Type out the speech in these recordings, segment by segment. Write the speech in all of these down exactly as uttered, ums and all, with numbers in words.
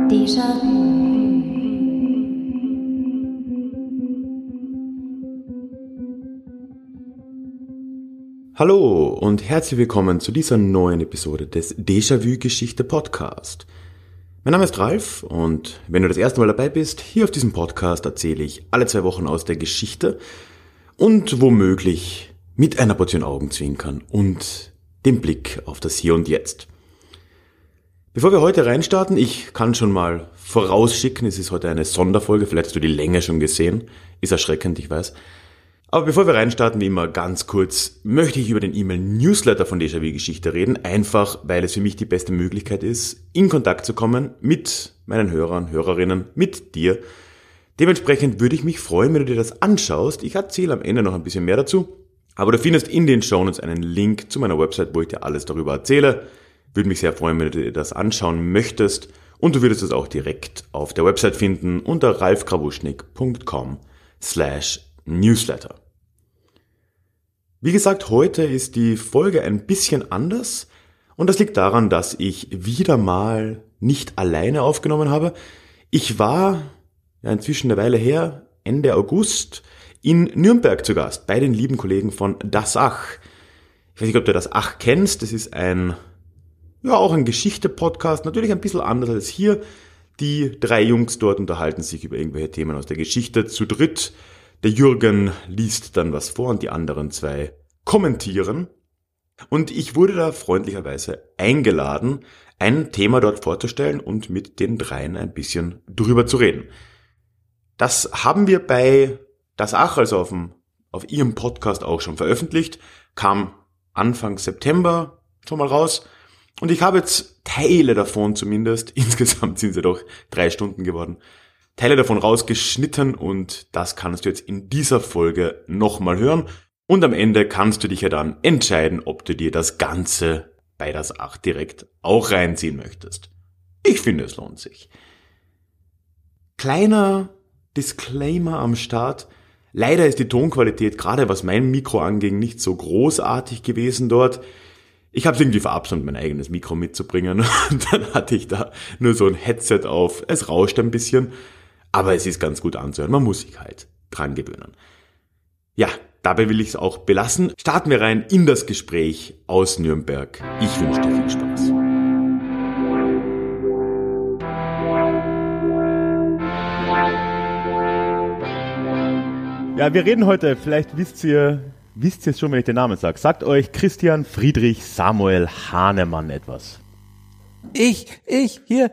Déjà-vu. Hallo und herzlich willkommen zu dieser neuen Episode des Déjà-vu-Geschichte-Podcast. Mein Name ist Ralf und wenn du das erste Mal dabei bist, hier auf diesem Podcast erzähle ich alle zwei Wochen aus der Geschichte und womöglich mit einer Portion Augenzwinkern und dem Blick auf das Hier und Jetzt. Bevor wir heute reinstarten, ich kann schon mal vorausschicken, es ist heute eine Sonderfolge, vielleicht hast du die Länge schon gesehen, ist erschreckend, ich weiß. Aber bevor wir reinstarten, wie immer ganz kurz, möchte ich über den E-Mail-Newsletter von Déjà-vu-Geschichte reden, einfach weil es für mich die beste Möglichkeit ist, in Kontakt zu kommen mit meinen Hörern, Hörerinnen, mit dir. Dementsprechend würde ich mich freuen, wenn du dir das anschaust. Ich erzähle am Ende noch ein bisschen mehr dazu, aber du findest in den Shownotes einen Link zu meiner Website, wo ich dir alles darüber erzähle. Würde mich sehr freuen, wenn du dir das anschauen möchtest und du würdest es auch direkt auf der Website finden unter ralfkrawuschnik punkt com slash Newsletter. Wie gesagt, heute ist die Folge ein bisschen anders und das liegt daran, dass ich wieder mal nicht alleine aufgenommen habe. Ich war ja inzwischen eine Weile her, Ende August, in Nürnberg zu Gast bei den lieben Kollegen von Das Ach. Ich weiß nicht, ob du Das Ach kennst, das ist ein, ja auch ein Geschichte-Podcast, natürlich ein bisschen anders als hier. Die drei Jungs dort unterhalten sich über irgendwelche Themen aus der Geschichte zu dritt. Der Jürgen liest dann was vor und die anderen zwei kommentieren. Und ich wurde da freundlicherweise eingeladen, ein Thema dort vorzustellen und mit den dreien ein bisschen drüber zu reden. Das haben wir bei Das Ach, also auf, dem, auf ihrem Podcast auch schon veröffentlicht, kam Anfang September schon mal raus. Und ich habe jetzt Teile davon zumindest, insgesamt sind sie doch drei Stunden geworden, Teile davon rausgeschnitten und das kannst du jetzt in dieser Folge nochmal hören. Und am Ende kannst du dich ja dann entscheiden, ob du dir das Ganze bei Das Ach direkt auch reinziehen möchtest. Ich finde, es lohnt sich. Kleiner Disclaimer am Start. Leider ist die Tonqualität, gerade was mein Mikro anging, nicht so großartig gewesen dort. Ich habe es irgendwie verabsäumt, mein eigenes Mikro mitzubringen. Und dann hatte ich da nur so ein Headset auf. Es rauscht ein bisschen. Aber es ist ganz gut anzuhören. Man muss sich halt dran gewöhnen. Ja, dabei will ich es auch belassen. Starten wir rein in das Gespräch aus Nürnberg. Ich wünsche dir viel Spaß. Ja, wir reden heute, vielleicht wisst ihr, wisst ihr es schon, wenn ich den Namen sage. Sagt euch Christian Friedrich Samuel Hahnemann etwas? Ich, ich, hier...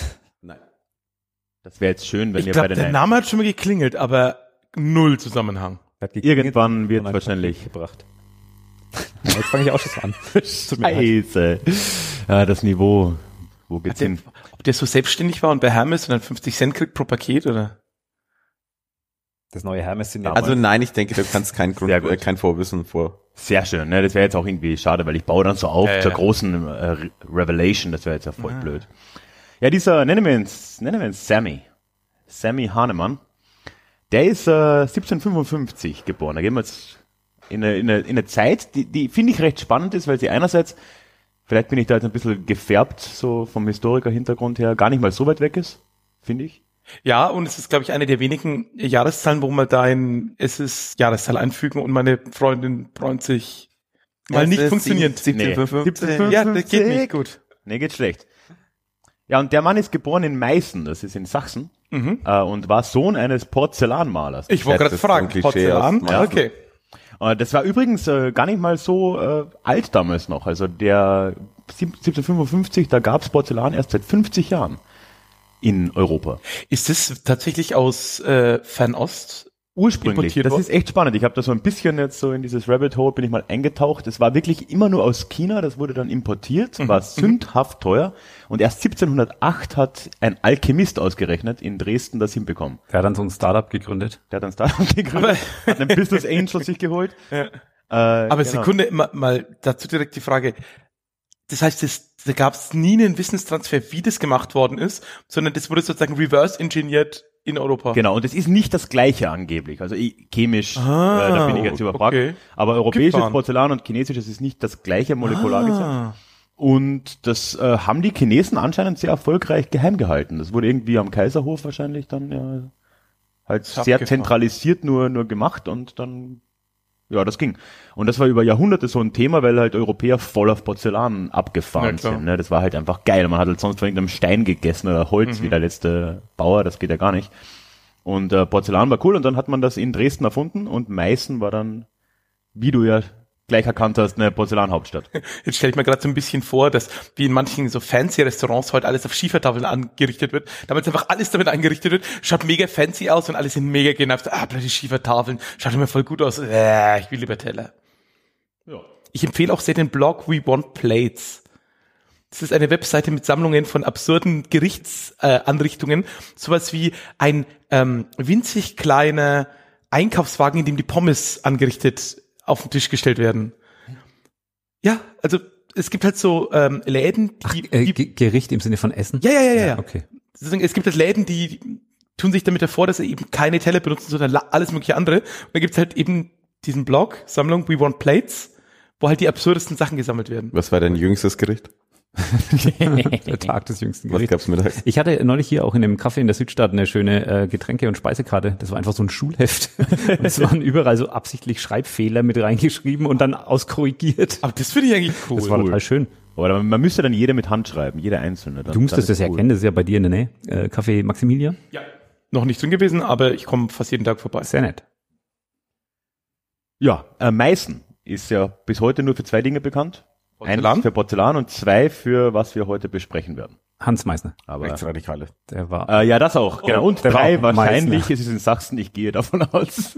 Das wäre jetzt schön, wenn ich ihr glaub, bei den... der Name hat schon mal geklingelt, aber null Zusammenhang. Irgendwann wird wahrscheinlich... gebracht. Ja, jetzt fange ich auch schon an. Scheiße. Ja, das Niveau. Wo geht's der, hin? Ob der so selbstständig war und bei Hermes und dann fünfzig Cent kriegt pro Paket, oder? Das neue Hermes sind ja... Also nein, ich denke, du kannst kein Grund, äh, kein Vorwissen vor. Sehr schön, ne? Das wäre jetzt auch irgendwie schade, weil ich baue dann so auf äh, zur großen äh, Revelation, das wäre jetzt ja voll ah. blöd. Ja, dieser, nennen wir ihn, nennen wir ihn Sammy. Sammy Hahnemann. Der ist äh, siebzehnhundertfünfundfünfzig geboren. Da gehen wir jetzt in eine, in eine, in eine Zeit, die, die finde ich recht spannend ist, weil sie einerseits, vielleicht bin ich da jetzt ein bisschen gefärbt, so vom Historiker-Hintergrund her, gar nicht mal so weit weg ist, finde ich. Ja, und es ist, glaube ich, eine der wenigen Jahreszahlen, wo man da ein es ist Jahreszahl einfügen und meine Freundin freut sich mal es nicht funktioniert. siebzehnhundertfünfundfünfzig Ja, das geht nicht gut. Nee, geht schlecht. Ja, und der Mann ist geboren in Meißen, das ist in Sachsen, Mhm. äh, und war Sohn eines Porzellanmalers. Ich wollte gerade Das ist fragen, so ein Klischee Porzellan? aus- Ja, okay. Äh, das war übrigens äh, gar nicht mal so äh, alt damals noch. Also der siebzehnhundertfünfundfünfzig, da gab's Porzellan erst seit fünfzig Jahren in Europa. Ist das tatsächlich aus äh, Fernost Ursprünglich. importiert Das worden? ist echt spannend. Ich habe da so ein bisschen jetzt so in dieses Rabbit Hole bin ich mal eingetaucht. Es war wirklich immer nur aus China. Das wurde dann importiert, Mhm. war sündhaft teuer. Und erst siebzehnhundertacht hat ein Alchemist ausgerechnet in Dresden das hinbekommen. Der hat dann so ein Startup gegründet. Der hat ein Startup gegründet, hat einen Business Angel sich geholt. Ja. Äh, Aber genau. Sekunde, mal, mal dazu direkt die Frage. Das heißt, das, da gab es nie einen Wissenstransfer, wie das gemacht worden ist, sondern das wurde sozusagen reverse engineert in Europa. Genau, und es ist nicht das Gleiche angeblich. Also ich, chemisch, Ah, äh, da bin ich jetzt überfragt. okay. Aber europäisches Abgefahren. Porzellan und chinesisches ist nicht das gleiche molekular gesehen. Ah. Und das äh, haben die Chinesen anscheinend sehr erfolgreich geheim gehalten. Das wurde irgendwie am Kaiserhof wahrscheinlich dann ja halt sehr zentralisiert nur nur gemacht und dann ja, das ging. Und das war über Jahrhunderte so ein Thema, weil halt Europäer voll auf Porzellan abgefahren ja, sind. Ne? Das war halt einfach geil. Man hat halt sonst von irgendeinem Stein gegessen oder Holz, mhm. wie der letzte Bauer, das geht ja gar nicht. Und äh, Porzellan war cool und dann hat man das in Dresden erfunden und Meißen war dann, wie du ja gleich erkannt hast, eine Porzellanhauptstadt. Jetzt stelle ich mir gerade so ein bisschen vor, dass wie in manchen so fancy Restaurants heute alles auf Schiefertafeln angerichtet wird. Damit einfach alles damit eingerichtet wird, schaut mega fancy aus und alle sind mega genervt. Ah, blöde Schiefertafeln, schaut immer voll gut aus. Äh, ich will lieber Teller. Ja. Ich empfehle auch sehr den Blog We Want Plates. Das ist eine Webseite mit Sammlungen von absurden Gerichtsanrichtungen. Äh, Sowas wie ein ähm, winzig kleiner Einkaufswagen, in dem die Pommes angerichtet auf den Tisch gestellt werden. Ja, also es gibt halt so ähm, Läden, die, Ach, äh, die Gericht im Sinne von Essen? Ja, ja, ja, ja. ja. Okay. Es gibt halt Läden, die tun sich damit hervor, dass sie eben keine Teller benutzen, sondern alles mögliche andere. Und da gibt's halt eben diesen Blog, Sammlung We Want Plates, wo halt die absurdesten Sachen gesammelt werden. Was war dein jüngstes Gericht? Der Tag des jüngsten Gerichts. Was gab's mittags? Ich hatte neulich hier auch in einem Café in der Südstadt eine schöne äh, Getränke- und Speisekarte. Das war einfach so ein Schulheft. Und es waren überall so absichtlich Schreibfehler mit reingeschrieben und dann auskorrigiert. Aber das finde ich eigentlich cool. Das war total schön. Aber man müsste dann jede mit Hand schreiben, jede einzelne. Dann, du musstest das ja cool. kennen, das ist ja bei dir in der Nähe. Äh, Café Maximilian? Ja. Noch nicht drin gewesen, aber ich komme fast jeden Tag vorbei. Sehr nett. Ja, äh, Meißen ist ja bis heute nur für zwei Dinge bekannt. Porzellan? Eins für Porzellan und zwei für was wir heute besprechen werden. Hans Meißner. Aber Rechtsradikale. Der war. Äh, ja, das auch. Genau. Und drei wahrscheinlich. Meißner. Es ist in Sachsen. Ich gehe davon aus.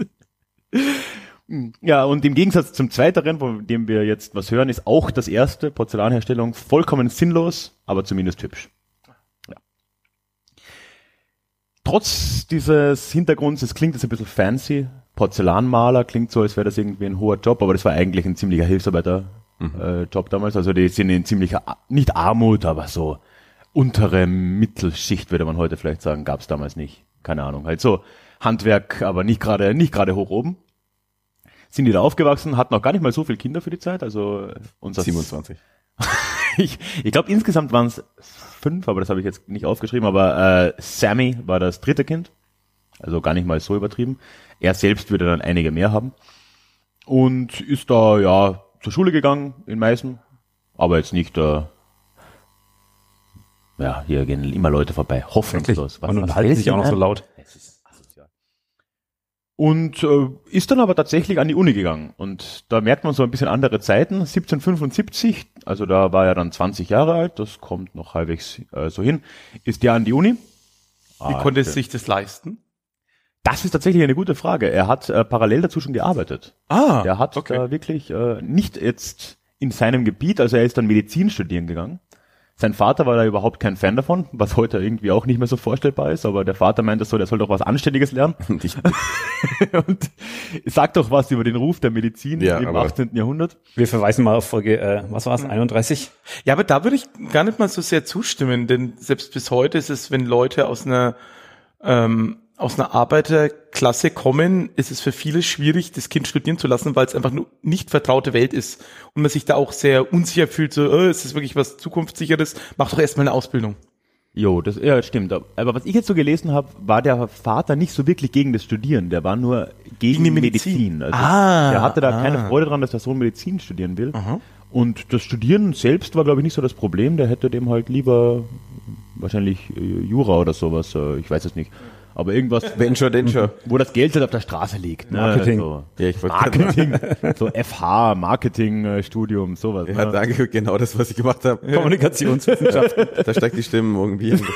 Ja, und im Gegensatz zum Zweiteren, von dem wir jetzt was hören, ist auch das erste Porzellanherstellung vollkommen sinnlos, aber zumindest hübsch. Ja. Trotz dieses Hintergrunds, es klingt jetzt ein bisschen fancy. Porzellanmaler klingt so, als wäre das irgendwie ein hoher Job, aber das war eigentlich ein ziemlicher Hilfsarbeiter. Mhm. Äh, Job damals, also die sind in ziemlicher, nicht Armut, aber so untere Mittelschicht, würde man heute vielleicht sagen, gab es damals nicht. Keine Ahnung, halt so Handwerk, aber nicht gerade nicht gerade hoch oben. Sind die da aufgewachsen, hatten auch gar nicht mal so viele Kinder für die Zeit, also unser siebenundzwanzig. ich ich glaube insgesamt waren es fünf, aber das habe ich jetzt nicht aufgeschrieben, aber äh, Sammy war das dritte Kind, also gar nicht mal so übertrieben. Er selbst würde dann einige mehr haben und ist da ja zur Schule gegangen in Meißen, aber jetzt nicht, äh, ja, hier gehen immer Leute vorbei, hoffnungslos. Was, und unterhalten sich auch noch so laut. Es ist asozial. Und äh, ist dann aber tatsächlich an die Uni gegangen und da merkt man so ein bisschen andere Zeiten, siebzehnhundertfünfundsiebzig, also da war er dann zwanzig Jahre alt, das kommt noch halbwegs äh, so hin, ist der an die Uni. Wie ah, konnte es sich das leisten? Das ist tatsächlich eine gute Frage. Er hat äh, parallel dazu schon gearbeitet. Ah, Der hat okay. äh, wirklich äh, nicht jetzt in seinem Gebiet, also er ist dann Medizin studieren gegangen. Sein Vater war da überhaupt kein Fan davon, was heute irgendwie auch nicht mehr so vorstellbar ist, aber der Vater meinte so, der soll doch was Anständiges lernen. Und, ich und sagt doch was über den Ruf der Medizin ja, im achtzehnten Jahrhundert. Wir verweisen mal auf Folge, äh, was war es, einunddreißig? Ja, aber da würde ich gar nicht mal so sehr zustimmen, denn selbst bis heute ist es, wenn Leute aus einer ähm, aus einer Arbeiterklasse kommen, ist es für viele schwierig, das Kind studieren zu lassen, weil es einfach nur nicht vertraute Welt ist und man sich da auch sehr unsicher fühlt, so, oh, ist das wirklich was Zukunftssicheres? Mach doch erstmal eine Ausbildung. Jo, das ja, stimmt. Aber was ich jetzt so gelesen habe, war der Vater nicht so wirklich gegen das Studieren, der war nur gegen, gegen die Medizin. Medizin. Also ah, der hatte da ah. keine Freude dran, dass der Sohn Medizin studieren will. Aha. Und das Studieren selbst war, glaube ich, nicht so das Problem. Der hätte dem halt lieber wahrscheinlich Jura oder sowas, ich weiß es nicht. Aber irgendwas, Venture, Venture, wo das Geld halt auf der Straße liegt. Ne? Marketing. So. Ja, ich wollte Marketing. So F H, Marketing-Studium, sowas. Ja, ne? danke, genau das, was ich gemacht habe. Kommunikationswissenschaften. Da steigt die Stimme irgendwie hin.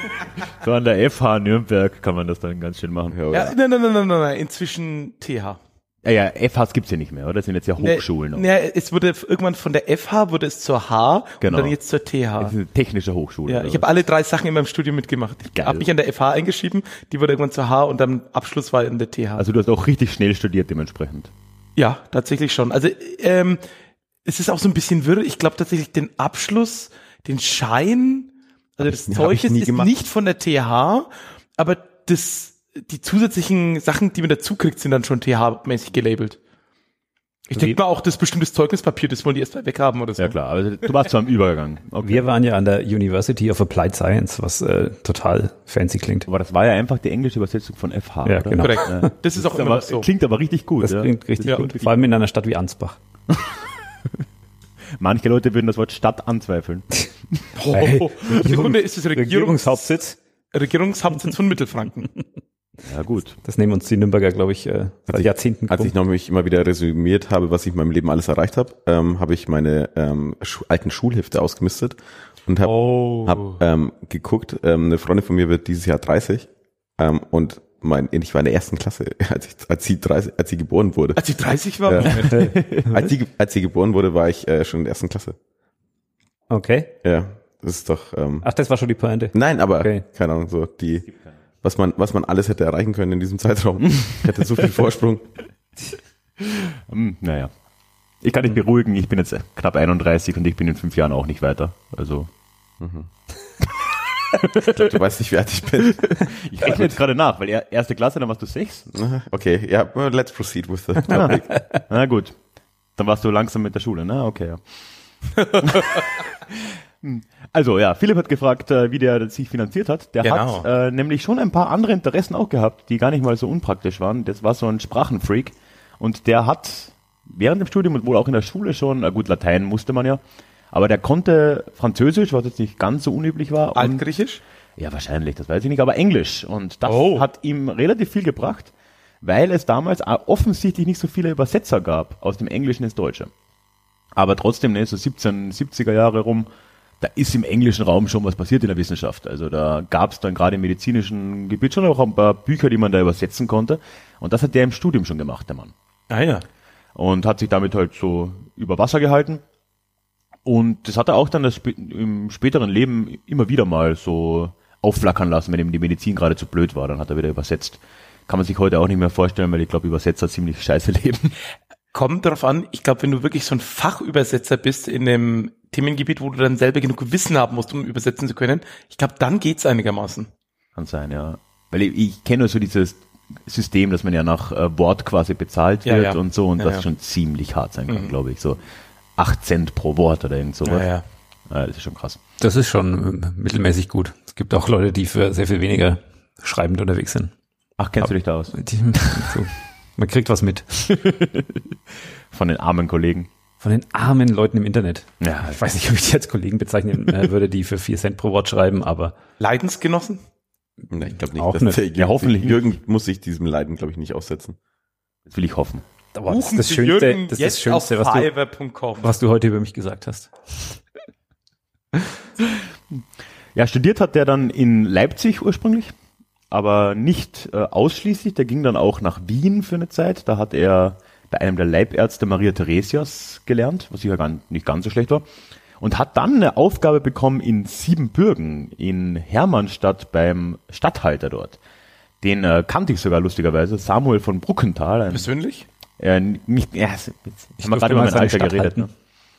So an der F H Nürnberg kann man das dann ganz schön machen. Ja, ja, nein, nein, nein, nein, nein, inzwischen T H. Ja, ja, F Hs gibt's ja nicht mehr, oder? Das sind jetzt ja Hochschulen. Ne, ne, es wurde irgendwann von der F H wurde es zur H genau. und dann jetzt zur T H. Das ist eine technische Hochschule. Ja, ich habe alle drei Sachen in meinem Studium mitgemacht. Ich Geil. habe mich an der F H eingeschrieben, die wurde irgendwann zur H und dann Abschluss war in der T H. Also du hast auch richtig schnell studiert dementsprechend. Ja, tatsächlich schon. Also ähm, es ist auch so ein bisschen wirr. Ich glaube tatsächlich den Abschluss, den Schein, also das Ja, Zeugnis ist gemacht. nicht von der T H, aber das die zusätzlichen Sachen, die man dazu kriegt, sind dann schon T H-mäßig gelabelt. Ich denke mal auch, das ist bestimmtes Zeugnispapier, das wollen die erst mal weghaben oder so. Ja klar, aber du warst zwar im Übergang. Okay. Wir waren ja an der University of Applied Science, was äh, total fancy klingt. Aber das war ja einfach die englische Übersetzung von F H, Ja, oder? genau. Korrekt. Ja. Das ist auch immer aber, noch so. Klingt aber richtig gut. Das ja. klingt richtig Ja. gut, vor allem in einer Stadt wie Ansbach. Manche Leute würden das Wort Stadt anzweifeln. Oh, Hey, Sekunde, ist es Regierungs Regierungshauptsitz. Regierungshauptsitz von Mittelfranken. Ja gut. Das nehmen uns die Nürnberger, glaube ich, äh, seit ich- Jahrzehnten Als ich noch mich immer wieder resümiert habe, was ich in meinem Leben alles erreicht habe, ähm, habe ich meine ähm, Schu- alten Schulhefte ausgemistet und habe Oh. hab, ähm, geguckt. Ähm, eine Freundin von mir wird dieses Jahr dreißig ähm, und mein, ich war in der ersten Klasse, als, ich, als, sie dreißig, als sie geboren wurde. Als ich dreißig war, Ja. Moment. Als sie, als sie geboren wurde, war ich äh, schon in der ersten Klasse. Okay. Ja, das ist doch. Ähm, Ach, das war schon die Pointe. nein, aber Okay. keine Ahnung, so die, was man, was man alles hätte erreichen können in diesem Zeitraum. Ich hatte so viel Vorsprung. Hm, naja. Ich kann dich beruhigen, ich bin jetzt knapp einunddreißig und ich bin in fünf Jahren auch nicht weiter. Also Ich glaub, du weißt nicht, wie alt ich bin. ich rechne jetzt gerade nach, weil er, erste Klasse, dann warst du sechs. Okay, ja, let's proceed with the topic. Na gut. Dann warst du langsam mit der Schule, ne? Okay, ja. Also ja, Philipp hat gefragt, äh, wie der sich finanziert hat. Der Genau. hat äh, nämlich schon ein paar andere Interessen auch gehabt, die gar nicht mal so unpraktisch waren. Das war so ein Sprachenfreak und der hat während dem Studium und wohl auch in der Schule schon, na gut, Latein musste man ja, aber der konnte Französisch, was jetzt nicht ganz so unüblich war. Und, Altgriechisch? ja, wahrscheinlich, das weiß ich nicht, aber Englisch. Und das Oh. hat ihm relativ viel gebracht, weil es damals auch offensichtlich nicht so viele Übersetzer gab aus dem Englischen ins Deutsche. Aber trotzdem, ne, so siebzehnhundertsiebziger Jahre rum, da ist im englischen Raum schon was passiert in der Wissenschaft. Also da gab es dann gerade im medizinischen Gebiet schon auch ein paar Bücher, die man da übersetzen konnte. Und das hat der im Studium schon gemacht, der Mann. Ah ja. Und hat sich damit halt so über Wasser gehalten. Und das hat er auch dann das spä- im späteren Leben immer wieder mal so aufflackern lassen, wenn ihm die Medizin gerade zu blöd war. Dann hat er wieder übersetzt. Kann man sich heute auch nicht mehr vorstellen, weil ich glaube, Übersetzer ziemlich scheiße leben. Kommt drauf an, ich glaube, wenn du wirklich so ein Fachübersetzer bist in dem Themengebiet, wo du dann selber genug Wissen haben musst, um übersetzen zu können, ich glaube, dann geht's einigermaßen. Kann sein, ja. Weil ich, ich kenne nur so dieses System, dass man ja nach äh, Wort quasi bezahlt Ja, wird ja. und so und Ja, das ja. schon ziemlich hart sein kann, Mhm. glaube ich. So acht Cent pro Wort oder irgend sowas. Ja, ja. Ja, das ist schon krass. Das ist schon äh, mittelmäßig gut. Es gibt auch Leute, die für sehr viel weniger schreibend unterwegs sind. Ach, kennst du dich da aus? Die, so, man kriegt was mit. Von den armen Kollegen. Von den armen Leuten im Internet. Ja, Ich weiß nicht, ob ich die als Kollegen bezeichnen äh, würde, die für vier Cent pro Wort schreiben, aber Leidensgenossen? Nein, ich glaube nicht. Auch dass nicht. der Jürgen, Ja, hoffentlich Jürgen muss sich diesem Leiden, glaube ich, nicht aussetzen. das will ich hoffen. aber das ist das Sie Schönste, Jürgen das ist jetzt das Schönste, auf was du, fiverr punkt com. was du heute über mich gesagt hast. Ja, studiert hat der dann in Leipzig ursprünglich, aber nicht äh, ausschließlich. Der ging dann auch nach Wien für eine Zeit. Da hat er bei einem der Leibärzte Maria Theresias gelernt, was sicher gar nicht ganz so schlecht war. Und hat dann eine Aufgabe bekommen in Siebenbürgen, in Hermannstadt beim Statthalter dort. Den äh, kannte ich sogar lustigerweise, Samuel von Bruckenthal. Ein, Persönlich? äh, nicht, ja, jetzt Ich haben wir durfte gerade über mal mein seine Alter Stadt geredet. halten. Ne?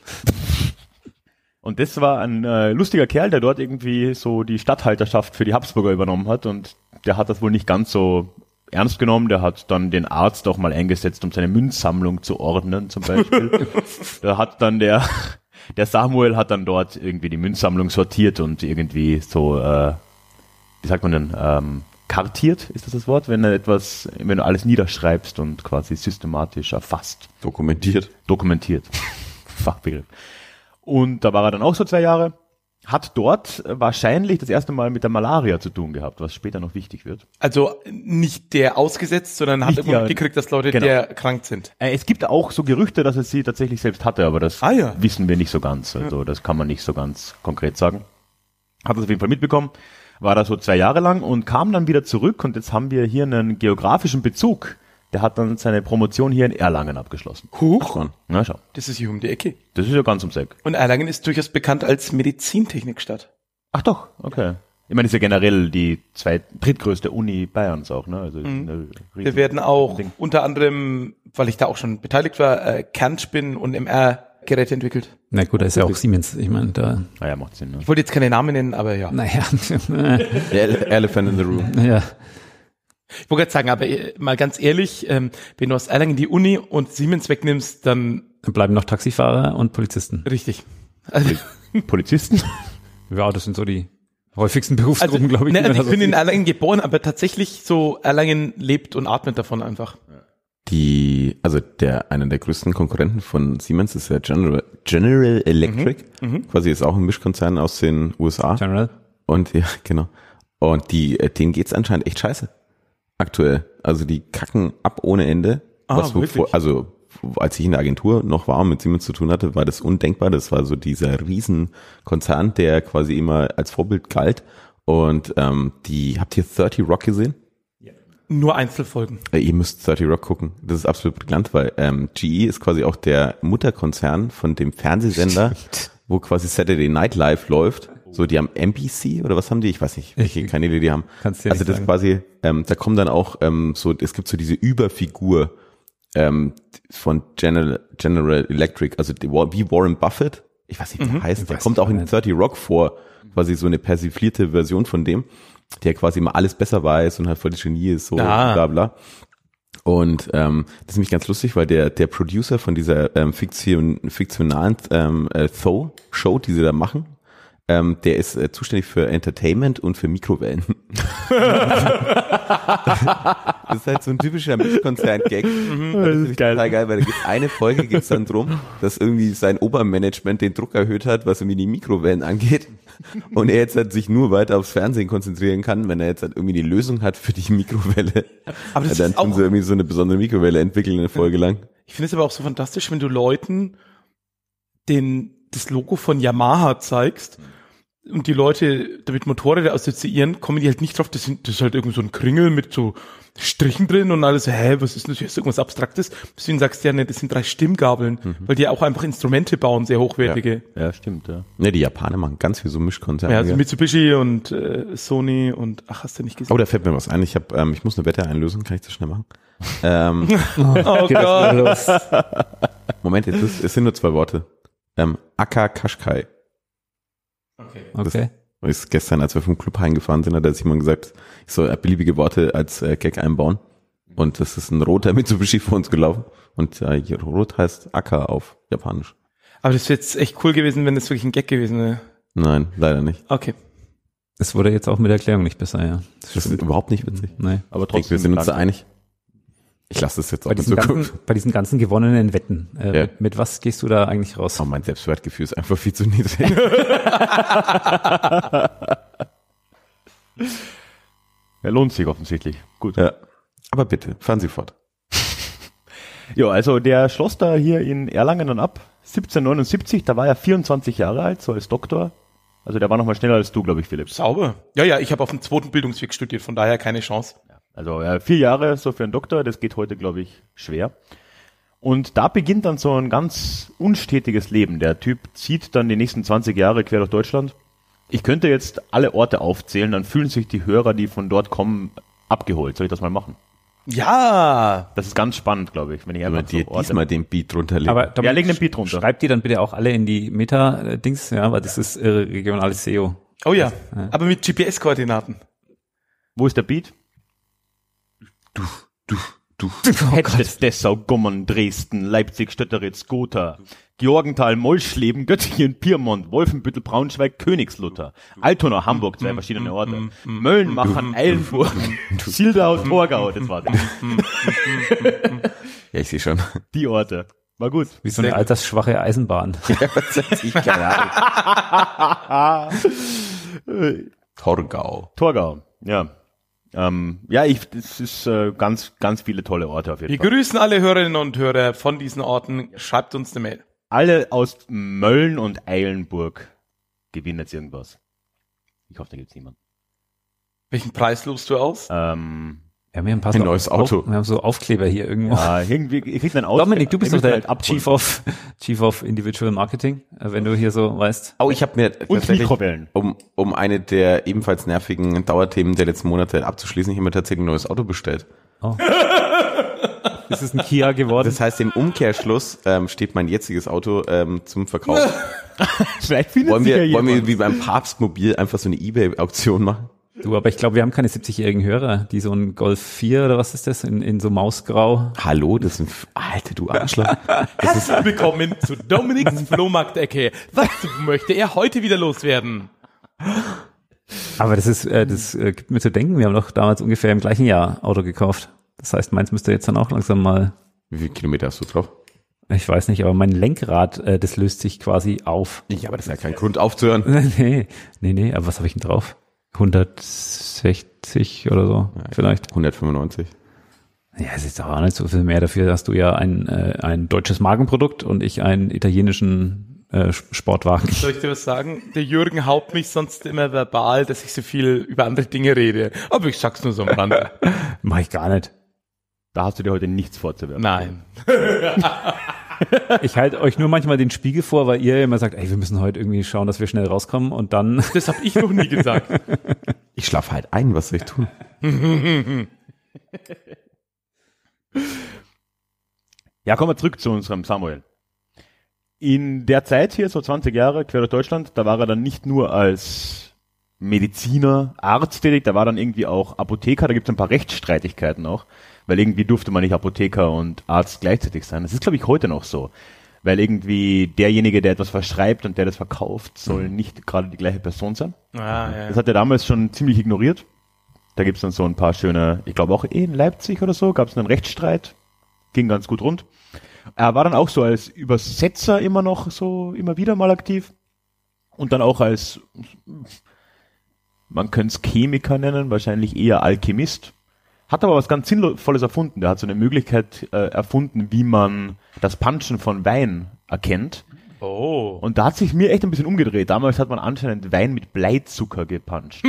Und das war ein äh, lustiger Kerl, der dort irgendwie so die Statthalterschaft für die Habsburger übernommen hat und der hat das wohl nicht ganz so ernst genommen. Der hat dann den Arzt auch mal eingesetzt, um seine Münzsammlung zu ordnen zum Beispiel. Da hat dann der der Samuel hat dann dort irgendwie die Münzsammlung sortiert und irgendwie so, äh, wie sagt man denn, ähm, kartiert, ist das das Wort? Wenn du etwas, wenn du alles niederschreibst und quasi systematisch erfasst. Dokumentiert. Dokumentiert. Fachbegriff. Und da war er dann auch so zwei Jahre, hat dort wahrscheinlich das erste Mal mit der Malaria zu tun gehabt, was später noch wichtig wird. Also nicht der ausgesetzt, sondern hat Nicht irgendwann der- mitgekriegt, dass Leute, genau. der krank sind. Äh, es gibt auch so Gerüchte, dass er sie tatsächlich selbst hatte, aber das Ah, ja. wissen wir nicht so ganz. Also das kann man nicht so ganz konkret sagen. Hat es auf jeden Fall mitbekommen, war da so zwei Jahre lang und kam dann wieder zurück und jetzt haben wir hier einen geografischen Bezug. Der hat dann seine Promotion hier in Erlangen abgeschlossen. Huch, Mann. Na schau, das ist hier um die Ecke. das ist ja ganz ums Eck. Und Erlangen ist durchaus bekannt als Medizintechnikstadt. Ach doch, okay. Ich meine, das ist ja generell die zweit, drittgrößte Uni Bayerns auch, ne? Also Mhm. eine riesen- Wir werden auch Ding. unter anderem, weil ich da auch schon beteiligt war, äh, Kernspinnen und M R-Geräte entwickelt. Na gut, da ist ja auch Siemens. Ich meine, da, Ah ja, macht Sinn. Ne? Ich wollte jetzt keine Namen nennen, aber ja. naja, Ele- Elephant in the room. naja, Ich wollte gerade sagen, aber äh, mal ganz ehrlich, ähm, wenn du aus Erlangen die Uni und Siemens wegnimmst, dann Dann bleiben noch Taxifahrer und Polizisten. richtig. Also, Polizisten? Ja, das sind so die häufigsten Berufsgruppen, also, glaube ich. ne, die man also da ich so bin in sieht. Erlangen geboren, aber tatsächlich so Erlangen lebt und atmet davon einfach. Die, also der, einer der größten Konkurrenten von Siemens ist ja General, General Electric. Mhm. Quasi ist auch ein Mischkonzern aus den U S A. General. Und ja, genau. Und die, äh, denen geht's anscheinend echt scheiße. Aktuell. Also die kacken ab ohne Ende. Ah, was wirklich? vor, also als ich in der Agentur noch war und mit Siemens zu tun hatte, war das undenkbar. Das war so dieser Riesenkonzern, der quasi immer als Vorbild galt. Und ähm, die, habt ihr dreißig Rock gesehen? Nur Einzelfolgen. Äh, Ihr müsst dreißig Rock gucken. Das ist absolut brillant, weil ähm, G E ist quasi auch der Mutterkonzern von dem Fernsehsender, wo quasi Saturday Night Live läuft. So, die haben N B C oder was haben die? Ich weiß nicht, welche Ich- Kanäle die haben. kannst dir Also nicht das sagen. ist quasi, ähm, da kommen dann auch ähm, so, es gibt so diese Überfigur ähm, von General, General Electric, also die, wie Warren Buffett. Ich weiß nicht, wie der heißt. Der weiß kommt ich auch in nicht. dreißig Rock vor. Quasi so eine persiflierte Version von dem, der quasi immer alles besser weiß und halt voll das Genie ist, so Ah. bla bla. Und ähm, das ist nämlich ganz lustig, weil der der Producer von dieser ähm, Fiktion, fiktionalen ähm, äh, Show, die sie da machen, ähm, der ist äh, zuständig für Entertainment und für Mikrowellen. Das ist halt so ein typischer Mischkonzern-Gag. Das ist geil. total geil, weil da gibt eine Folge, geht's dann drum, dass irgendwie sein Obermanagement den Druck erhöht hat, was irgendwie die Mikrowellen angeht. Und er jetzt halt sich nur weiter aufs Fernsehen konzentrieren kann, wenn er jetzt halt irgendwie die Lösung hat für die Mikrowelle. Aber das Ja, dann ist tun auch- sie irgendwie so eine besondere Mikrowelle entwickeln eine Folge lang. Ich finde es aber auch so fantastisch, wenn du Leuten den, das Logo von Yamaha zeigst und die Leute damit Motorräder assoziieren, kommen die halt nicht drauf, das, sind, das ist halt irgend so ein Kringel mit so Strichen drin und alles, hä, was ist das hier, ist irgendwas Abstraktes? Deswegen sagst du ja nicht, das sind drei Stimmgabeln, weil die ja auch einfach Instrumente bauen, sehr hochwertige. Ja, stimmt, ja. Ne, die Japaner machen ganz viel so Mischkonzerne. Ja, also ja. Mitsubishi und äh, Sony und, ach, hast du nicht gesehen? Oh, da fällt mir was ein. Ich hab, ähm, ich muss eine Wette einlösen. Kann ich das schnell machen? ähm, Oh Gott. Moment, jetzt ist, es sind nur zwei Worte. Ähm, Akka Kashkai. Okay. Das ist gestern, als wir vom Club heimgefahren sind, hat er sich mal gesagt, ich soll beliebige Worte als äh, Gag einbauen. Und das ist ein roter Mitsubishi vor uns gelaufen. Und äh, hier rot heißt Akka auf Japanisch. Aber das wäre jetzt echt cool gewesen, wenn das wirklich ein Gag gewesen wäre. Nein, leider nicht. Okay. Das wurde jetzt auch mit der Erklärung nicht besser, ja. Das ist überhaupt nicht witzig. Nee. Aber Ich denke, wir trotzdem. sind uns da danke. einig. Ich lasse das jetzt auch Bei in diesen, ganzen, Zukunft. bei diesen ganzen gewonnenen Wetten, äh, Ja. mit, mit was gehst du da eigentlich raus? Oh, mein Selbstwertgefühl ist einfach viel zu niedrig. Ja, lohnt sich offensichtlich. Gut. Ja. Aber bitte, fahren Sie fort. Ja, also der schloss da hier in Erlangen dann ab, siebzehnhundertneunundsiebzig, da war er vierundzwanzig Jahre alt, so als Doktor. Also der war noch mal schneller als du, glaube ich, Philipp. Sauber. Ja, ja, ich habe auf dem zweiten Bildungsweg studiert, von daher keine Chance. Also ja, vier Jahre so für einen Doktor, das geht heute, glaube ich, schwer. Und da beginnt dann so ein ganz unstetiges Leben. Der Typ zieht dann die nächsten zwanzig Jahre quer durch Deutschland. Ich könnte jetzt alle Orte aufzählen, dann fühlen sich die Hörer, die von dort kommen, abgeholt. Soll ich das mal machen? Ja. Das ist ganz spannend, glaube ich, wenn ich Wenn wir einfach so dir Orte... diesmal den Beat runterlegen. Aber Dominik, Ja, leg den Beat runter. Schreibt die dann bitte auch alle in die Meta-Dings, ja, weil das ist äh, regionales S E O. Oh ja. Aber mit G P S-Koordinaten. Wo ist der Beat? du, du. Hettstedt, Dessau, Gommern, Dresden, Leipzig, Stötteritz, Gotha, Georgenthal, Molschleben, Göttingen, Piemont, Wolfenbüttel, Braunschweig, Königslutter, Altona, Hamburg, zwei verschiedene Orte, Mölln, Machern, Eilenburg, Sildau, Torgau, das war das. Ja, ich sehe schon. Die Orte. War gut. Wie so eine Sehr gut. altersschwache Eisenbahn. ich keine Ahnung. Torgau. Torgau, ja. Ähm, ja, ich, das ist äh, ganz, ganz viele tolle Orte auf jeden Wir Fall. grüßen alle Hörerinnen und Hörer von diesen Orten. Schreibt uns eine Mail. Alle aus Mölln und Eilenburg gewinnen jetzt irgendwas. Ich hoffe, da gibt's niemanden. Welchen Preis lobst du aus? Ähm, Wir haben hier ein paar Ein so neues Auto. Auf, wir haben so Aufkleber hier irgendwo. ja, irgendwie, ihr kriegt ein Auto. Dominik, du bist ihr doch müsst der halt abholen. Chief of, Chief of Individual Marketing, äh, wenn du hier so weißt. Oh, ich habe mir Und tatsächlich, Mikrowellen. um, um eine der ebenfalls nervigen Dauerthemen der letzten Monate abzuschließen, ich habe mir tatsächlich ein neues Auto bestellt. Oh. Ist es ein Kia geworden? Das heißt, im Umkehrschluss ähm, steht mein jetziges Auto ähm, zum Verkauf. Vielleicht findet Wollen sich wir, ja wollen wir jemand. wie beim Papstmobil einfach so eine eBay-Auktion machen? Du, aber ich glaube, wir haben keine siebzigjährigen Hörer, die so ein Golf vier oder was ist das, in, in so Mausgrau. Hallo, das sind, Alter, du Arschloch. Herzlich willkommen zu Dominiks Flohmarktecke. Was möchte er heute wieder loswerden? Aber das ist, äh, das äh, gibt mir zu denken, wir haben doch damals ungefähr im gleichen Jahr Auto gekauft. Das heißt, meins müsste jetzt dann auch langsam mal, Wie viele Kilometer hast du drauf? ich weiß nicht, aber mein Lenkrad, äh, das löst sich quasi auf. Ja, aber das ist ja kein Grund aufzuhören. nee, nee, nee, aber was habe ich denn drauf? hundertsechzig oder so, vielleicht. hundertfünfundneunzig. Ja, es ist doch auch nicht so viel mehr. Dafür hast du ja ein, äh, ein deutsches Markenprodukt und ich einen italienischen äh, Sportwagen. Soll ich dir was sagen? Der Jürgen haut mich sonst immer verbal, dass ich so viel über andere Dinge rede. Aber ich sag's nur so am Rande. Mach ich gar nicht. Da hast du dir heute nichts vorzuwerfen. Nein. Ich halte euch nur manchmal den Spiegel vor, weil ihr immer sagt, ey, wir müssen heute irgendwie schauen, dass wir schnell rauskommen und dann... Das habe ich noch nie gesagt. Ich schlafe halt ein, was soll ich tun? Ja, kommen wir zurück zu unserem Samuel. In der Zeit hier, so zwanzig Jahre, quer durch Deutschland, da war er dann nicht nur als Mediziner, Arzt tätig, da war dann irgendwie auch Apotheker, da gibt es ein paar Rechtsstreitigkeiten auch, weil irgendwie durfte man nicht Apotheker und Arzt gleichzeitig sein. Das ist, glaube ich, heute noch so, weil irgendwie derjenige, der etwas verschreibt und der das verkauft, soll nicht gerade die gleiche Person sein. Ah, ja. Das hat er damals schon ziemlich ignoriert. Da gibt's dann so ein paar schöne, ich glaube auch eh in Leipzig oder so, gab's einen Rechtsstreit, ging ganz gut rund. Er war dann auch so als Übersetzer immer noch so, immer wieder mal aktiv und dann auch als, man könnte es Chemiker nennen, wahrscheinlich eher Alchemist. Hat aber was ganz Sinnvolles erfunden. Der hat so eine Möglichkeit äh, erfunden, wie man das Punchen von Wein erkennt. Oh. Und da hat sich mir echt ein bisschen umgedreht. Damals hat man anscheinend Wein mit Bleizucker gepuncht.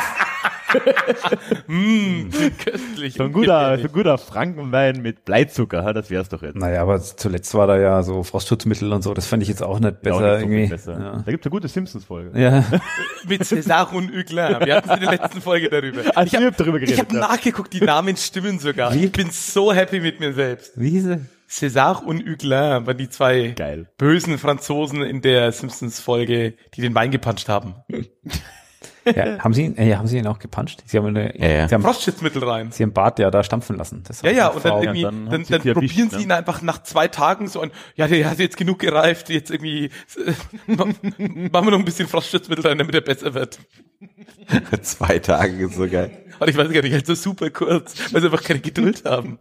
mm, köstlich. So ein guter, so ein guter Frankenwein mit Bleizucker, das wär's doch jetzt. Naja, aber zuletzt war da ja so Frostschutzmittel und so, das fand ich jetzt auch nicht besser Ja, auch nicht so viel irgendwie. besser. Ja. Da gibt's eine gute Simpsons-Folge. Ja. Mit César und Huglin. Wir hatten es in der letzten Folge darüber. Als ich wir habe darüber geredet hab haben. nachgeguckt, die Namen stimmen sogar. Wie? Ich bin so happy mit mir selbst. Wie hieß er? César und Huglin waren die zwei Geil. bösen Franzosen in der Simpsons-Folge, die den Wein gepuncht haben. Ja, haben Sie ihn, äh, haben Sie ihn auch gepuncht? Sie haben eine, Ja, ja. Sie haben, Frostschutzmittel rein. Sie haben Bart ja da stampfen lassen. Das Ja, hat ja, die und dann Frau- irgendwie, Ja, dann, dann dann, haben sie sie probieren erwischt, sie ne? ihn einfach nach zwei Tagen so an, ja, der hat jetzt genug gereift, jetzt irgendwie, äh, ma- machen wir noch ein bisschen Frostschutzmittel rein, damit er besser wird. Zwei Tage ist so geil. Aber ich weiß gar nicht, halt so super kurz, weil sie einfach keine Geduld haben.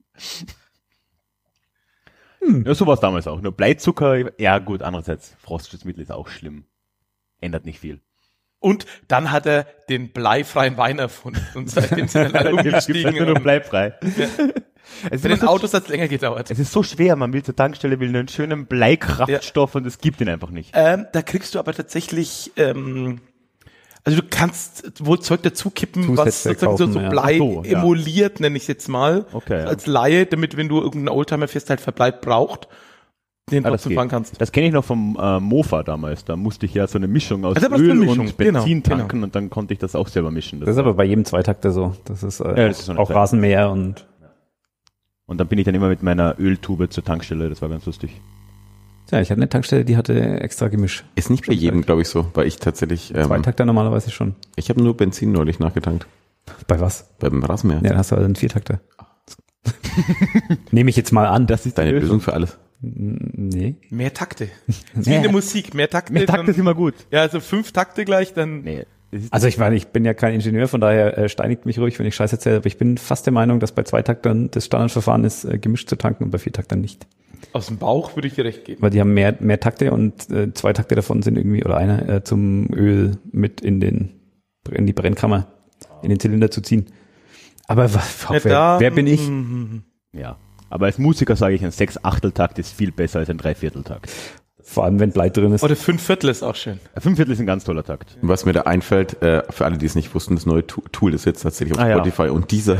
Ja, so war's damals auch. Nur Bleizucker, ja gut, andererseits, Frostschutzmittel ist auch schlimm. Ändert nicht viel. Und dann hat er den bleifreien Wein erfunden und seitdem sind dann alle Gibt's umgestiegen. nur noch und bleifrei. Bei Es ist, den so, Autos hat es länger gedauert. es ist so schwer, man will zur Tankstelle, will einen schönen Bleikraftstoff und es gibt ihn einfach nicht. Ähm, da kriegst du aber tatsächlich, ähm, also du kannst wohl Zeug dazu kippen, was Zusätze sozusagen so, so kaufen, ja. Blei Ach so, ja. emuliert, nenne ich es jetzt mal, Okay, ja. als Laie, damit wenn du irgendeinen Oldtimer fährst, halt Verbleib braucht, den Ah, das trotzdem geht. fahren kannst. Das kenne ich noch vom äh, Mofa damals. Da musste ich ja so eine Mischung aus Also, das ist Öl eine Mischung, und Benzin genau, tanken und dann konnte ich das auch selber mischen. Das ist aber bei jedem Zweitakter so. Das ist, äh, Ja, das ist so eine auch Zeit. Rasenmäher und Und dann bin ich dann immer mit meiner Öltube zur Tankstelle. Das war ganz lustig. ja, ich hatte eine Tankstelle, die hatte extra Gemisch. Ist nicht bei jedem, glaube ich, so, weil ich tatsächlich, ähm, Zweitakter normalerweise schon. ich habe nur Benzin neulich nachgetankt. Bei was? Beim Rasenmäher. Ja, dann hast du also einen Viertakter. Nehme ich jetzt mal an. Das ist Deine die Lösung für alles. Nee. Mehr Takte. Das ist wie in der Musik, mehr Takte. Mehr Takt dann, ist immer gut. ja, also fünf Takte gleich, dann Nee. Das ist Also ich meine, ich bin ja kein Ingenieur, von daher äh, steinigt mich ruhig, wenn ich Scheiß erzähle, aber ich bin fast der Meinung, dass bei Zweitaktern das Standardverfahren ist, äh, gemischt zu tanken und bei Viertaktern nicht. aus dem Bauch würde ich dir recht geben. Weil die haben mehr, mehr Takte und äh, zwei Takte davon sind irgendwie, oder einer, äh, zum Öl mit in den, in die Brennkammer, in den Zylinder zu ziehen. Aber wa- wer, da- wer bin ich? Ja. Aber als Musiker sage ich, ein Sechs-Achtel-Takt ist viel besser als ein Dreiviertel-Takt. Vor allem, wenn Blei drin ist. Oder fünf Viertel ist auch schön. Ein Fünfviertel ist ein ganz toller Takt. Und was mir da einfällt, äh, für alle, die es nicht wussten, das neue Tu- Tool ist jetzt tatsächlich auf Ah, ja. Spotify und dieser,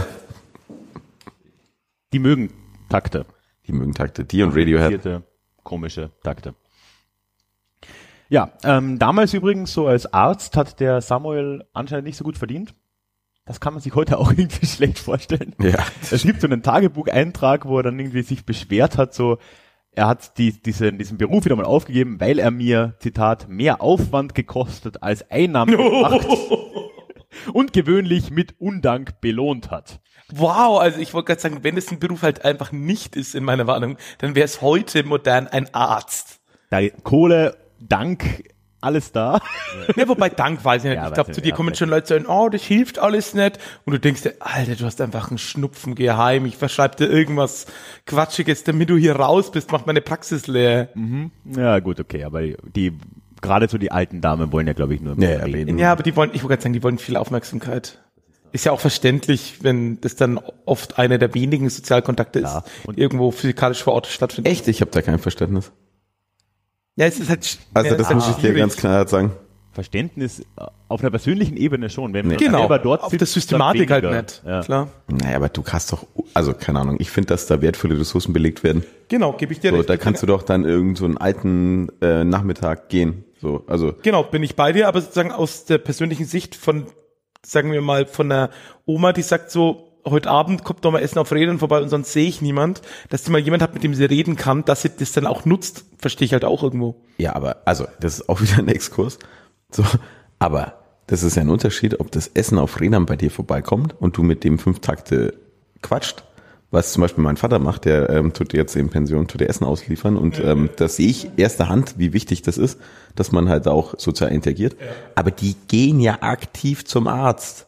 Die mögen Takte. die mögen Takte, die und Radiohead. Komplizierte, komische Takte. Ja, ähm, damals übrigens so als Arzt hat der Samuel anscheinend nicht so gut verdient. Das kann man sich heute auch irgendwie schlecht vorstellen. Ja. Es gibt so einen Tagebucheintrag, wo er dann irgendwie sich beschwert hat, so, er hat die, diese, diesen Beruf wieder mal aufgegeben, weil er mir, Zitat, mehr Aufwand gekostet als Einnahmen gebracht. und gewöhnlich mit Undank belohnt hat. Wow, also ich wollte gerade sagen, wenn es ein Beruf halt einfach nicht ist in meiner Wahrnehmung, dann wäre es heute modern ein Arzt. Da Kohle, Dank, alles da. Ja, wobei Dank weiß ich nicht. Ja, ich glaube, weiß zu ich, dir ja, kommen vielleicht. schon Leute sagen, oh, das hilft alles nicht. Und du denkst dir, Alter, du hast einfach einen Schnupfen, geh heim, ich verschreib dir irgendwas Quatschiges, damit du hier raus bist, mach meine Praxis leer. Ja, gut, okay, aber die, gerade so die alten Damen wollen ja, glaube ich, nur Ja, ja, reden. reden. Ja, aber die wollen, ich wollte gerade sagen, die wollen viel Aufmerksamkeit. Ist ja auch verständlich, wenn das dann oft einer der wenigen Sozialkontakte Ja. ist, die irgendwo physikalisch vor Ort stattfindet. Echt? Ich habe da kein Verständnis. Ja, es ist halt, sch- Also ja, das es ist muss halt ich dir schwierig. ganz knallhart sagen. Verständnis äh, auf einer persönlichen Ebene schon. Wenn man Genau, selber dort auf sitzt, der Systematik dann halt weniger. nicht. Ja. Klar. Naja, aber du hast doch, also keine Ahnung, ich finde, dass da wertvolle Ressourcen belegt werden. Genau, gebe ich dir So, recht. da kannst du doch dann irgend so einen alten äh, Nachmittag gehen. So, also Genau, bin ich bei dir, aber sozusagen aus der persönlichen Sicht von, sagen wir mal, von einer Oma, die sagt so, heute Abend kommt doch mal Essen auf Rädern vorbei und sonst sehe ich niemand, dass die mal jemand hat, mit dem sie reden kann, dass sie das dann auch nutzt, verstehe ich halt auch irgendwo. ja, aber also das ist auch wieder ein Exkurs. So, aber das ist ja ein Unterschied, ob das Essen auf Rädern bei dir vorbeikommt und du mit dem fünf Takte quatscht, was zum Beispiel mein Vater macht, der ähm, tut jetzt in Pension, tut der Essen ausliefern und ähm, das sehe ich erster Hand, wie wichtig das ist, dass man halt auch sozial interagiert. Aber die gehen ja aktiv zum Arzt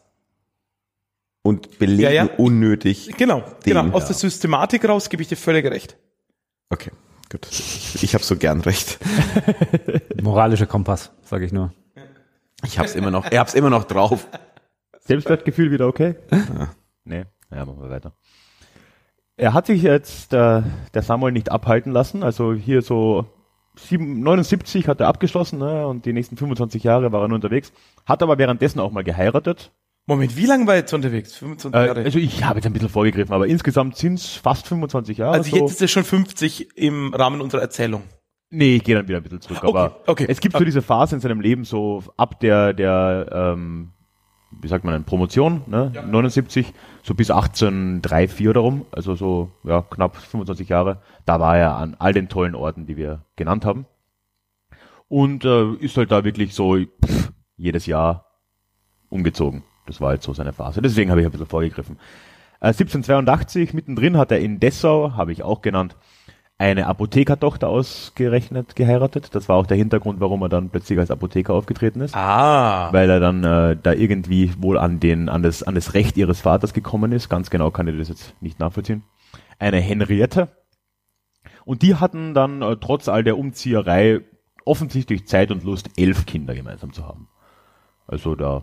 und belegen Ja, ja. unnötig. Genau, genau. Den, Aus ja. der Systematik raus gebe ich dir völlig recht. Okay, gut. Ich, ich habe so gern recht. Moralischer Kompass, sage ich nur. Ich hab's immer noch, ich hab's immer noch drauf. Selbstwertgefühl wieder okay? Ja. Nee, ja, machen wir weiter. Er hat sich jetzt, äh, der Samuel, nicht abhalten lassen. Also hier so sieben, neunundsiebzig hat er abgeschlossen, ne, und die nächsten fünfundzwanzig Jahre war er nur unterwegs. Hat aber währenddessen auch mal geheiratet. Moment, wie lange war er jetzt unterwegs? fünfundzwanzig Äh, Jahre. also ich habe jetzt ein bisschen vorgegriffen, aber insgesamt sind es fast fünfundzwanzig Jahre. Also so. jetzt ist er schon fünfzig im Rahmen unserer Erzählung. Nee, ich gehe dann wieder ein bisschen zurück. Okay, Aber okay. es gibt so diese Phase in seinem Leben, so ab der, der ähm, wie sagt man denn, Promotion, ne? Ja. neunundsiebzig, so bis achtzehn drei vier darum, also so ja knapp fünfundzwanzig Jahre. Da war er an all den tollen Orten, die wir genannt haben. Und äh, ist halt da wirklich so pff, jedes Jahr umgezogen. Das war halt so seine Phase. Deswegen habe ich ein bisschen vorgegriffen. Äh, siebzehnhundertzweiundachtzig, mittendrin hat er in Dessau, habe ich auch genannt, eine Apothekertochter ausgerechnet geheiratet. Das war auch der Hintergrund, warum er dann plötzlich als Apotheker aufgetreten ist. Ah. Weil er dann äh, da irgendwie wohl an den an das an das Recht ihres Vaters gekommen ist. Ganz genau kann ich das jetzt nicht nachvollziehen. Eine Henriette. Und die hatten dann äh, trotz all der Umzieherei offensichtlich Zeit und Lust, elf Kinder gemeinsam zu haben. Also da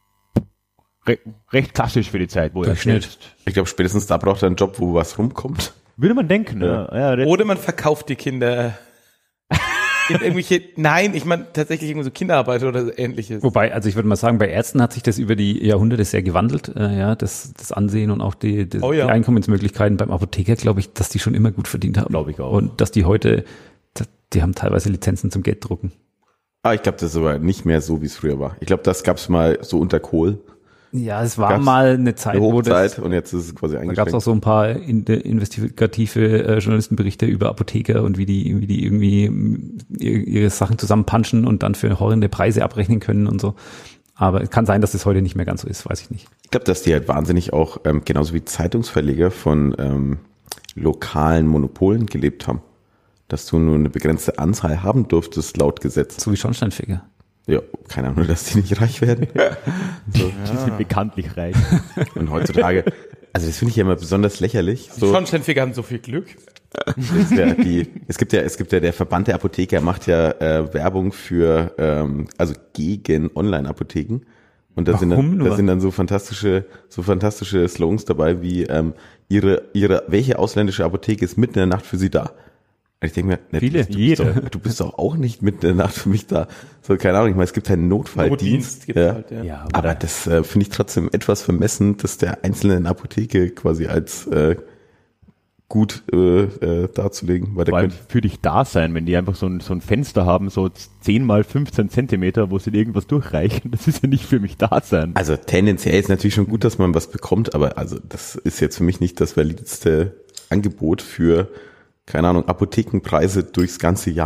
re recht klassisch für die Zeit, wo er Durchschnitt. selbst. Ich glaube, spätestens da braucht er einen Job, wo was rumkommt. Würde man denken, Ja. ne? Ja, das- Oder man verkauft die Kinder in irgendwelche, nein, ich meine tatsächlich irgendwie so Kinderarbeit oder ähnliches. Wobei, also ich würde mal sagen, bei Ärzten hat sich das über die Jahrhunderte sehr gewandelt, äh, ja, das, das Ansehen und auch die, die, Oh ja. die Einkommensmöglichkeiten. Beim Apotheker glaube ich, dass die schon immer gut verdient haben. Glaube ich auch. Und dass die heute, da- die haben teilweise Lizenzen zum Gelddrucken. Aber ich glaube, das ist aber nicht mehr so, wie es früher war. Ich glaube, das gab's mal so unter Kohl, Ja, es war Gab's mal eine Zeit, eine wo das, Hochzeit, und jetzt ist es quasi da gab es eingeschränkt. auch so ein paar in, investigative äh, Journalistenberichte über Apotheker und wie die, wie die irgendwie mm, ihre, ihre Sachen zusammenpanschen und dann für horrende Preise abrechnen können und so. Aber es kann sein, dass das heute nicht mehr ganz so ist, weiß ich nicht. Ich glaube, dass die halt wahnsinnig auch, ähm, genauso wie Zeitungsverleger, von ähm, lokalen Monopolen gelebt haben. Dass du nur eine begrenzte Anzahl haben durftest, laut Gesetz. So wie Schornsteinfeger. Ja, keine Ahnung, dass die nicht reich werden. Die sind bekanntlich reich. Und heutzutage, also das finde ich ja immer besonders lächerlich. Die So, Schornsteinfeger haben so viel Glück. das wär die, es gibt ja, es gibt ja, der Verband der Apotheker macht ja äh, Werbung für, ähm, also gegen Online-Apotheken. Und da sind Warum dann, da nur? sind dann so fantastische, so fantastische Slogans dabei wie ähm, ihre, ihre, welche ausländische Apotheke ist mitten in der Nacht für Sie da? Und ich denke mir, ne, Viele, du, bist jede. doch, du bist doch auch nicht mitten in der Nacht für mich da. So, keine Ahnung, ich meine, es gibt einen Notfalldienst. Notdienst gibt's ja. halt, ja. Ja, Aber das äh, finde ich trotzdem etwas vermessen, dass der einzelnen Apotheke quasi als äh, gut äh, äh, darzulegen. Weil der Vor allem könnte, für dich da sein, wenn die einfach so ein, so ein Fenster haben, so zehn mal fünfzehn Zentimeter, wo sie dir irgendwas durchreichen, das ist ja nicht für mich da sein. also tendenziell ist natürlich schon gut, dass man was bekommt, aber also das ist jetzt für mich nicht das valideste Angebot für, keine Ahnung, Apothekenpreise durchs ganze Jahr.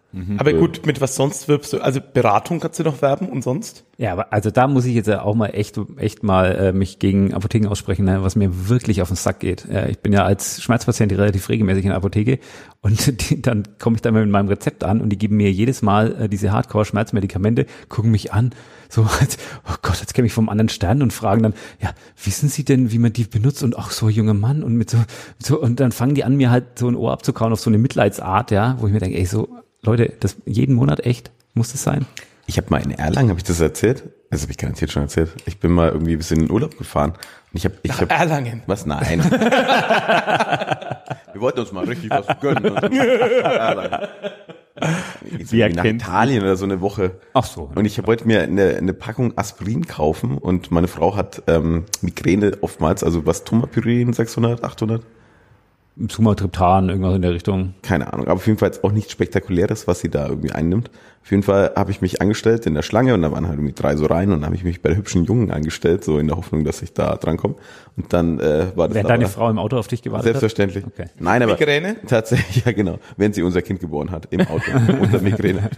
Mhm. Aber gut, mit was sonst wirbst du? Also Beratung kannst du noch werben und sonst? Ja, aber also da muss ich jetzt auch mal echt echt mal äh, mich gegen Apotheken aussprechen, ne, was mir wirklich auf den Sack geht. Ja, ich bin ja als Schmerzpatient relativ regelmäßig in der Apotheke und die, dann komme ich da mit meinem Rezept an und die geben mir jedes Mal äh, diese Hardcore-Schmerzmedikamente, gucken mich an, so als, oh Gott, jetzt käme ich vom anderen Stern und fragen dann, ja, wissen Sie denn, wie man die benutzt? Und ach, so junger Mann und mit so, so und dann fangen die an, mir halt so ein Ohr abzukauen auf so eine Mitleidsart, ja, wo ich mir denke, ey, so Leute, das jeden Monat echt, muss das sein? Ich habe mal in Erlangen, habe ich das erzählt? Das habe ich garantiert schon erzählt. Ich bin mal irgendwie ein bisschen in den Urlaub gefahren. Und ich habe, ich habe Erlangen. Was? Nein. Wir wollten uns mal richtig was gönnen. Erlangen. Jetzt Wie irgendwie nach erkennt- Italien oder so eine Woche. Ach so. Und ich wollte mir eine, eine Packung Aspirin kaufen und meine Frau hat ähm, Migräne oftmals, also was Tomapyrin, sechshundert, achthundert? Sumatriptan, irgendwas in der Richtung. Keine Ahnung, aber auf jeden Fall jetzt auch nichts Spektakuläres, was sie da irgendwie einnimmt. Auf jeden Fall habe ich mich angestellt in der Schlange und da waren halt irgendwie drei so rein und dann habe ich mich bei der hübschen Jungen angestellt, so in der Hoffnung, dass ich da drankomme. Und dann äh, war das Während aber deine Frau im Auto auf dich gewartet selbstverständlich. hat? Okay. Nein, aber Migräne? tatsächlich, ja genau, wenn sie unser Kind geboren hat, im Auto, unter Migräne.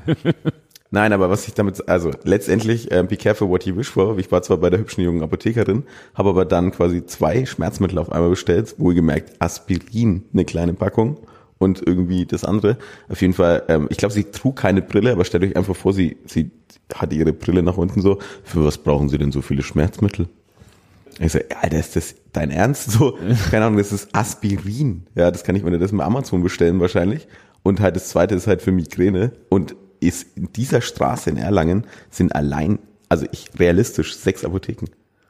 Nein, aber was ich damit, also letztendlich, äh, be careful what you wish for. Ich war zwar bei der hübschen jungen Apothekerin, habe aber dann quasi zwei Schmerzmittel auf einmal bestellt, wohlgemerkt Aspirin, eine kleine Packung und irgendwie das andere. Auf jeden Fall, ähm, ich glaube, sie trug keine Brille, aber stellt euch einfach vor, sie, sie hatte ihre Brille nach unten so. Für was brauchen sie denn so viele Schmerzmittel? Ich so, Alter, ist das dein Ernst? So, keine Ahnung, das ist Aspirin. Ja, das kann ich mir das bei Amazon bestellen wahrscheinlich. Und halt das zweite ist halt für Migräne und ist in dieser Straße in Erlangen sind allein, also ich realistisch sechs Apotheken.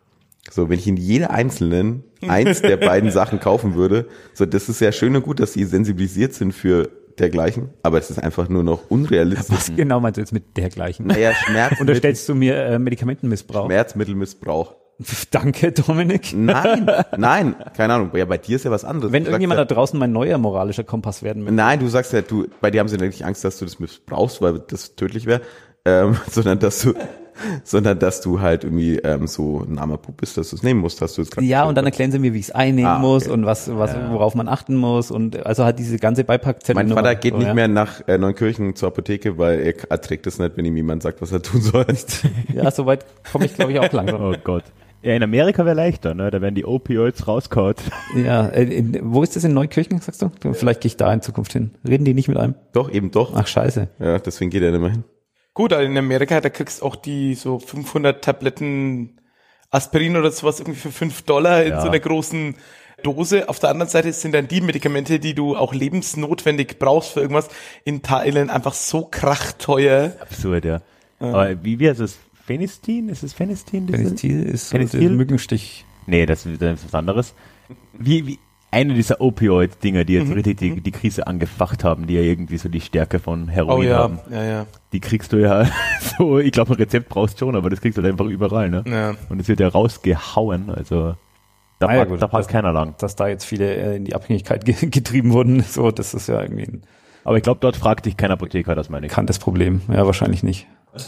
So, wenn ich in jeder einzelnen eins der beiden Sachen kaufen würde, so, das ist ja schön und gut, dass sie sensibilisiert sind für dergleichen, aber es ist einfach nur noch unrealistisch. Was genau meinst du jetzt mit dergleichen? Naja, Schmerzmittel, Unterstellst du mir äh, Medikamentenmissbrauch? Schmerzmittelmissbrauch. Danke, Dominik. Nein, nein, keine Ahnung. Ja, bei dir ist ja was anderes. Wenn Du irgendjemand sagst da draußen mein neuer moralischer Kompass werden ja, möchte. nein, du sagst ja, du, bei dir haben sie nicht Angst, dass du das missbrauchst, weil das tödlich wäre, ähm, sondern dass du, sondern dass du halt irgendwie ähm, so ein armer Pup bist, dass du es nehmen musst, hast du es gerade. Ja, und dann erklären sie mir, wie ich es einnehmen Ah, okay. muss und was, was, worauf man achten muss und also halt diese ganze Beipackzettel. Mein Vater geht so, nicht ja. mehr nach äh, Neunkirchen zur Apotheke, weil er erträgt es nicht, wenn ihm jemand sagt, was er tun soll. Ja, soweit komme ich, glaube ich, auch langsam. Oh Gott. Ja, in Amerika wäre leichter, ne? Da werden die Opioids rausgehauen. Ja, äh, in, wo ist das in Neukirchen, sagst du? Vielleicht gehe ich da in Zukunft hin. Reden die nicht mit einem? Doch, eben doch. Ach, scheiße. Ja, deswegen geht er nicht mehr hin. Gut, also in Amerika, da kriegst du auch die so fünfhundert Tabletten Aspirin oder sowas irgendwie für fünf Dollar in Ja. so einer großen Dose. Auf der anderen Seite sind dann die Medikamente, die du auch lebensnotwendig brauchst für irgendwas, in Thailand einfach so krachteuer. Absurd, ja. Aber wie, wie heißt es? Phenistin? Ist es Phenistin? das ist- Penicillin ist so Penicillin? der Mückenstich. Nee, das, das ist was anderes. Wie, wie, eine dieser Opioid-Dinger, die jetzt richtig die, die Krise angefacht haben, die ja irgendwie so die Stärke von Heroin Oh ja, haben. ja, ja. Die kriegst du ja so, ich glaube, ein Rezept brauchst schon, aber das kriegst du halt einfach überall, ne? Ja. Und es wird ja rausgehauen, also da, Ah ja, packt, gut, da packt das- keiner lang. Dass da jetzt viele äh, in die Abhängigkeit ge getrieben wurden, so, das ist ja irgendwie ein Aber ich glaube, dort fragt dich kein Apotheker, das meine ich. bekanntes Problem. Ja, wahrscheinlich nicht.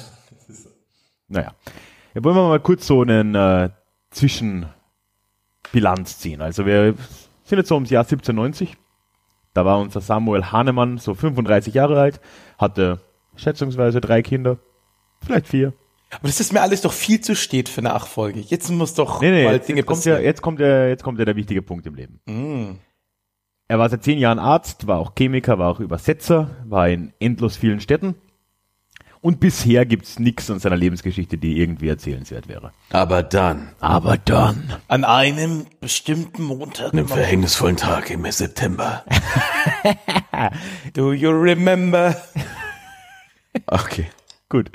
Naja. Ja, wollen wir mal kurz so einen äh, Zwischenbilanz ziehen. Also wir sind jetzt so ums Jahr siebzehnhundertneunzig. Da war unser Samuel Hahnemann so fünfunddreißig Jahre alt, hatte schätzungsweise drei Kinder, vielleicht vier. Aber das ist mir alles doch viel zu spät für Nachfolge. Jetzt muss doch Nee, nee, mal jetzt, Dinge jetzt, kommt ja, passieren. jetzt, kommt ja, jetzt kommt ja der wichtige Punkt im Leben. Mm. Er war seit zehn Jahren Arzt, war auch Chemiker, war auch Übersetzer, war in endlos vielen Städten. Und bisher gibt's nichts an seiner Lebensgeschichte, die irgendwie erzählenswert wäre. Aber dann, Aber dann. An einem bestimmten Montag. einem verhängnisvollen Tag im September. Do you remember? Okay. Gut.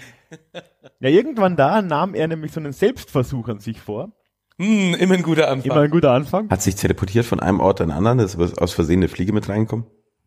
Ja, irgendwann da nahm er nämlich so einen Selbstversuch an sich vor. Hm, immer ein guter Anfang. Immer ein guter Anfang. Hat sich teleportiert von einem Ort an den anderen, ist was aus Versehen eine Fliege mit reingekommen?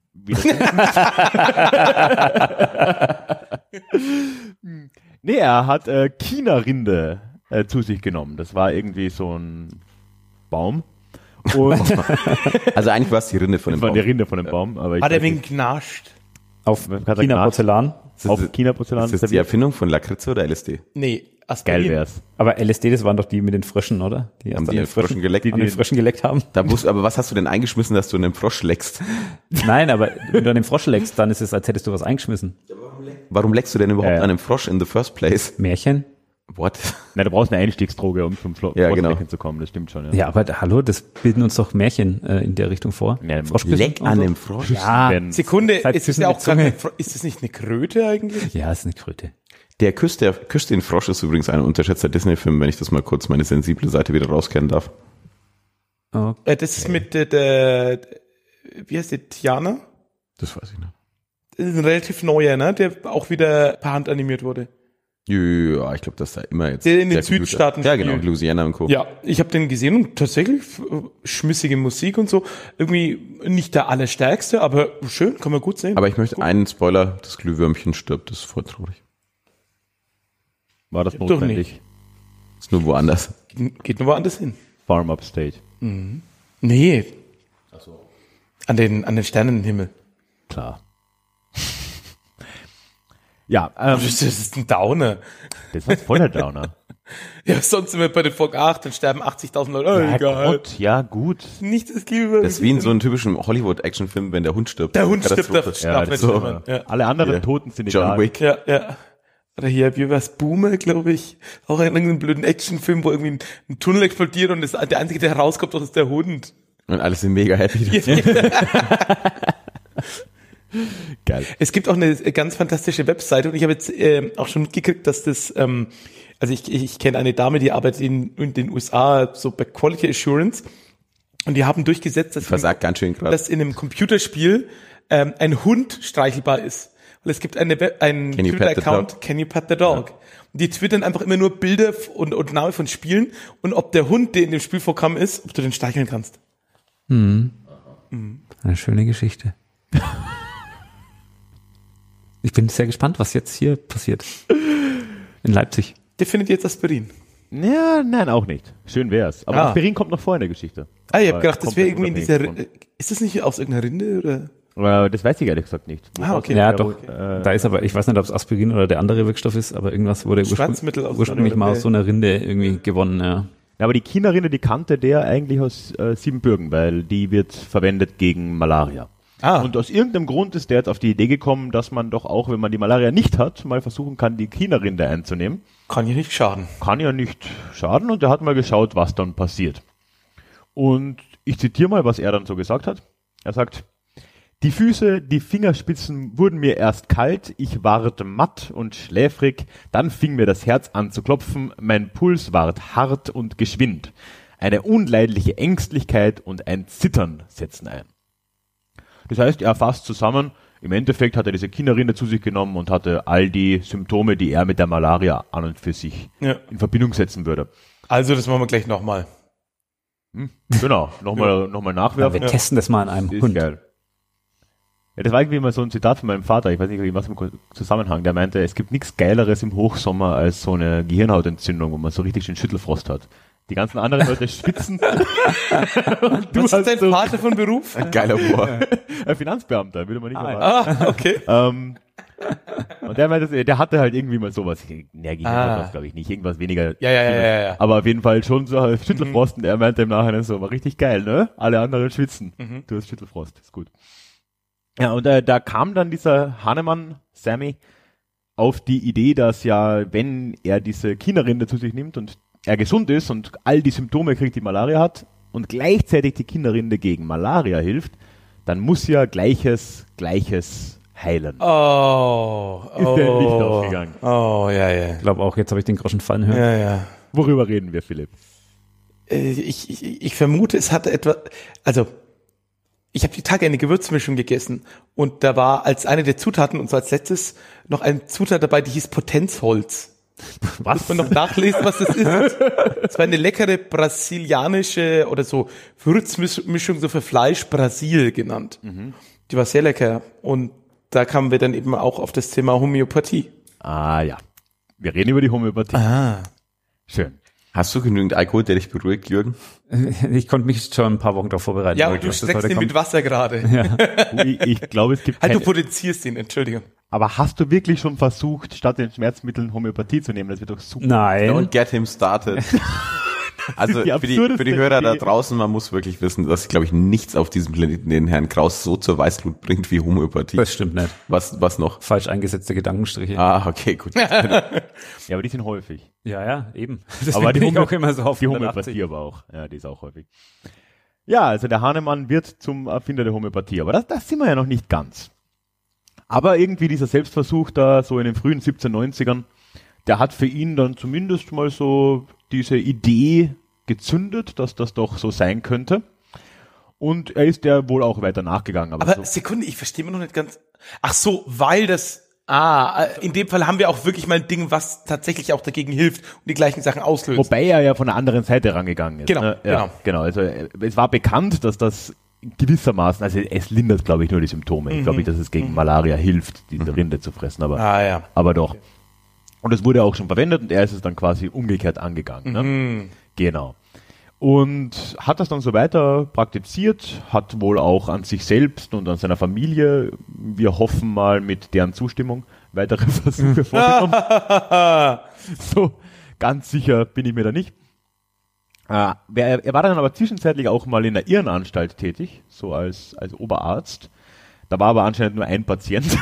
Nee, er hat äh, China-Rinde äh, zu sich genommen. Das war irgendwie so ein Baum. Und Also eigentlich war es die Rinde von das dem war Baum. die Rinde von dem Baum. Aber ich Hat er weiß wegen nicht, gnascht? Auf Hat er China gnascht? Porzellan. Ist auf das- China-Porzellan Ist das die serviert. Erfindung von Lakritze oder L S D? Nee, Aspirin. Geil wär's. Aber L S D, das waren doch die mit den Fröschen, oder? Die Haben erst die an den Fröschen geleckt? an den Fröschen geleckt haben. Da musst, aber was hast du denn eingeschmissen, dass du in einem Frosch leckst? Nein, aber wenn du an den Frosch leckst, dann ist es, als hättest du was eingeschmissen. Warum leckst du denn überhaupt Ja, ja. an einem Frosch in the first place? Märchen? What? Nein, du brauchst eine Einstiegsdroge, um zum Flo- Ja, genau. Froschlecken zu kommen, das stimmt schon. Ja. Ja, aber da- hallo, das bilden uns doch Märchen äh, in der Richtung vor. Ja, Froschküssen Leck und an so. einem Frosch? Ja, Wenn- Sekunde, Seit ist es zwischen ja die auch Zunge. gerade, eine Fro- ist das nicht eine Kröte eigentlich? ja, ist eine Kröte. Der Küss, der Küss den Frosch ist übrigens ein unterschätzter Disney-Film, wenn ich das mal kurz meine sensible Seite wieder rauskehren darf. Oh. Äh, Das ist mit der, der, wie heißt die, Tiana? Das weiß ich nicht. Das ist ein relativ neuer, ne, der auch wieder per Hand animiert wurde. Ja, ich glaube, dass da immer jetzt... Der in den der Computer- Südstaaten Ja, genau, spielt. Louisiana und Co. Ja, ich habe den gesehen und tatsächlich äh, schmissige Musik und so. Irgendwie nicht der allerstärkste, aber schön, kann man gut sehen. Aber ich möchte einen Spoiler, das Glühwürmchen stirbt, das ist voll traurig. War das Doch notwendig? Ist nur woanders. Geht, geht nur woanders hin. Farm Upstate. Nee. An den, an den Sternenhimmel. Klar. ja, ähm, Das ist ein Downer. das war voll der Downer. Ja, sonst sind wir bei den Folge acht, dann sterben achtzigtausend Leute. Oh, Ja, egal. Gott, ja, gut. Nicht das Liebe. Das ist wie in so einem typischen Hollywood-Actionfilm, wenn der Hund stirbt. Der Hund stirbt, Katastrophe. darf, Ja, darf das nicht so. stimmen. Ja. Alle anderen Ja. Toten sind John egal. Wick. Ja, ja. Oder hier, wie war's, Boomer, glaube ich. Auch in irgendeinem blöden Actionfilm, wo irgendwie ein, ein Tunnel explodiert und das, der Einzige, der herauskommt, das ist der Hund. Und alle sind mega happy. Geil. Es gibt auch eine ganz fantastische Webseite und ich habe jetzt äh, auch schon mitgekriegt, dass das, ähm, also ich, ich, ich kenne eine Dame, die arbeitet in, in den U S A so bei Quality Assurance und die haben durchgesetzt, dass, Versagt ganz schön gerade. dass in einem Computerspiel ähm, ein Hund streichelbar ist. Weil es gibt eine Web, einen Can you pet the Twitter-Account, dog? Can you pet the dog? Und die twittern einfach immer nur Bilder f- und, und Name von Spielen und ob der Hund, der in dem Spiel vorkam, ist, ob du den streicheln kannst. Eine schöne Geschichte. Ich bin sehr gespannt, was jetzt hier passiert. In Leipzig. Der findet jetzt Aspirin. Ja, nein, auch nicht. Schön wär's. Aber Ah. Aspirin kommt noch vor in der Geschichte. Ah, ich habe Aber gedacht, das wäre komplett irgendwie in dieser, unabhängig Ri- ist das nicht aus irgendeiner Rinde oder? von- Äh, Das weiß ich ehrlich gesagt nicht. Ah, okay. Ja, Ja, doch. äh, Da ist aber, ich weiß nicht, ob es Aspirin oder der andere Wirkstoff ist, aber irgendwas wurde Schwarzmittel ursprünglich, aus ursprünglich einer mal Rinde. aus so einer Rinde irgendwie gewonnen, ja. Ja, aber die China-Rinde, die kannte der eigentlich aus äh, Siebenbürgen, weil die wird verwendet gegen Malaria. Ah. Und aus irgendeinem Grund ist der jetzt auf die Idee gekommen, dass man doch auch, wenn man die Malaria nicht hat, mal versuchen kann, die China-Rinde einzunehmen. Kann ja nicht schaden. Kann ja nicht schaden und er hat mal geschaut, was dann passiert. Und ich zitiere mal, was er dann so gesagt hat. Er sagt, die Füße, die Fingerspitzen wurden mir erst kalt, ich ward matt und schläfrig, dann fing mir das Herz an zu klopfen, mein Puls ward hart und geschwind. Eine unleidliche Ängstlichkeit und ein Zittern setzen ein. Das heißt, er fasst zusammen, im Endeffekt hat er diese China-Rinde zu sich genommen und hatte all die Symptome, die er mit der Malaria an und für sich Ja. in Verbindung setzen würde. Also, das machen wir gleich nochmal. Genau, nochmal noch mal Ja, nachwerfen. wir testen das mal an einem Ist Hund. geil. Ja, das war irgendwie mal so ein Zitat von meinem Vater, ich weiß nicht, in was im Zusammenhang, der meinte, es gibt nichts Geileres im Hochsommer als so eine Gehirnhautentzündung, wo man so richtig schön Schüttelfrost hat. Die ganzen anderen Leute schwitzen. Und du Was ist hast dein so Vater von Beruf? Ein geiler Bohr. ein Finanzbeamter, würde man nicht erwarten. Ah, okay. Ähm, und der meinte, der hatte halt irgendwie mal sowas. Ne, Ah. glaube ich nicht. Irgendwas weniger. Ja, ja, ja, ja, ja. Aber auf jeden Fall schon so Schüttelfrost. Und er meinte im Nachhinein so, war richtig geil, ne? Alle anderen schwitzen. Mhm. Du hast Schüttelfrost, ist gut. Ja, und äh, da kam dann dieser Hahnemann, Sammy, auf die Idee, dass ja, wenn er diese China-Rinde zu sich nimmt und er gesund ist und all die Symptome kriegt, die Malaria hat, und gleichzeitig die China-Rinde gegen Malaria hilft, dann muss ja Gleiches, Gleiches heilen. Oh, Ist oh. der Licht aufgegangen. Oh, ja, ja. Ich glaube auch, jetzt habe ich den Groschen fallen hören. Ja, ja. Worüber reden wir, Philipp? Äh, Ich, ich, ich vermute, es hatte etwa, also, ich habe die Tage eine Gewürzmischung gegessen und da war als eine der Zutaten und so als letztes noch eine Zutat dabei, die hieß Potenzholz. Was? Muss man noch nachlesen, was das ist? Es war eine leckere brasilianische oder so Würzmischung so für Fleisch, Brasil genannt. Die war sehr lecker und da kamen wir dann eben auch auf das Thema Homöopathie. Ah ja, wir reden über die Homöopathie. Ah. Schön. Hast du genügend Alkohol, der dich beruhigt, Jürgen? Ich konnte mich schon ein paar Wochen darauf vorbereiten. Ja, aber und du ich glaub, das streckst heute ihn mit kommt. Wasser gerade. Ja. Ich, ich glaube, es gibt Halt, du keine, potenzierst ihn, Entschuldigung. aber hast du wirklich schon versucht, statt den Schmerzmitteln Homöopathie zu nehmen? Das wird doch super. Nein. Don't get him started. Also die für die, absurdeste für die Hörer da Idee. draußen, man muss wirklich wissen, dass, glaube ich, nichts auf diesem Planeten den Herrn Kraus so zur Weißglut bringt wie Homöopathie. Das stimmt nicht. Was, was noch? Falsch eingesetzte Gedankenstriche. Ah, okay, gut. Ja, aber die sind häufig. Ja, ja, eben. Aber die, bin ich Homö- auch immer so auf die hundertachtzig. Homöopathie aber auch. Ja, die ist auch häufig. Ja, also der Hahnemann wird zum Erfinder der Homöopathie, aber das, das sind wir ja noch nicht ganz. Aber irgendwie dieser Selbstversuch da so in den frühen siebzehnhundertneunzigern, der hat für ihn dann zumindest mal so diese Idee gezündet, dass das doch so sein könnte. Und er ist ja wohl auch weiter nachgegangen. Aber, Aber so, Sekunde, ich verstehe mir noch nicht ganz. Ach so, weil das, ah, in dem Fall haben wir auch wirklich mal ein Ding, was tatsächlich auch dagegen hilft und die gleichen Sachen auslöst. wobei er ja von der anderen Seite rangegangen ist. Genau, ne? Ja, genau. genau. Also äh, es war bekannt, dass das gewissermaßen, also es lindert, glaube ich, nur die Symptome. Ich glaube nicht, dass es gegen Malaria hilft, diese Rinde zu fressen, aber, Ah, ja. aber doch. Und es wurde auch schon verwendet und er ist es dann quasi umgekehrt angegangen. Ne? Mhm. Genau. Und hat das dann so weiter praktiziert, hat wohl auch an sich selbst und an seiner Familie, wir hoffen mal mit deren Zustimmung, weitere Versuche vorgenommen. So, ganz sicher bin ich mir da nicht. Äh, er, er war dann aber zwischenzeitlich auch mal in der Irrenanstalt tätig, so als, als Oberarzt. Da war aber anscheinend nur ein Patient.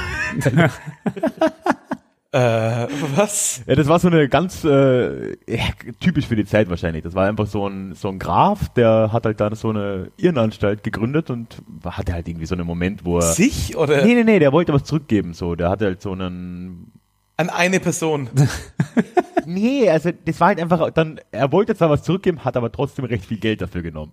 Äh, was? Ja, das war so eine ganz äh, ja, typisch für die Zeit wahrscheinlich. Das war einfach so ein so ein Graf, der hat halt dann so eine Irrenanstalt gegründet und hatte halt irgendwie so einen Moment, wo er Sich oder nee nee nee, der wollte was zurückgeben, so, der hatte halt so einen an eine Person? nee, also das war halt einfach dann, er wollte zwar was zurückgeben, hat aber trotzdem recht viel Geld dafür genommen.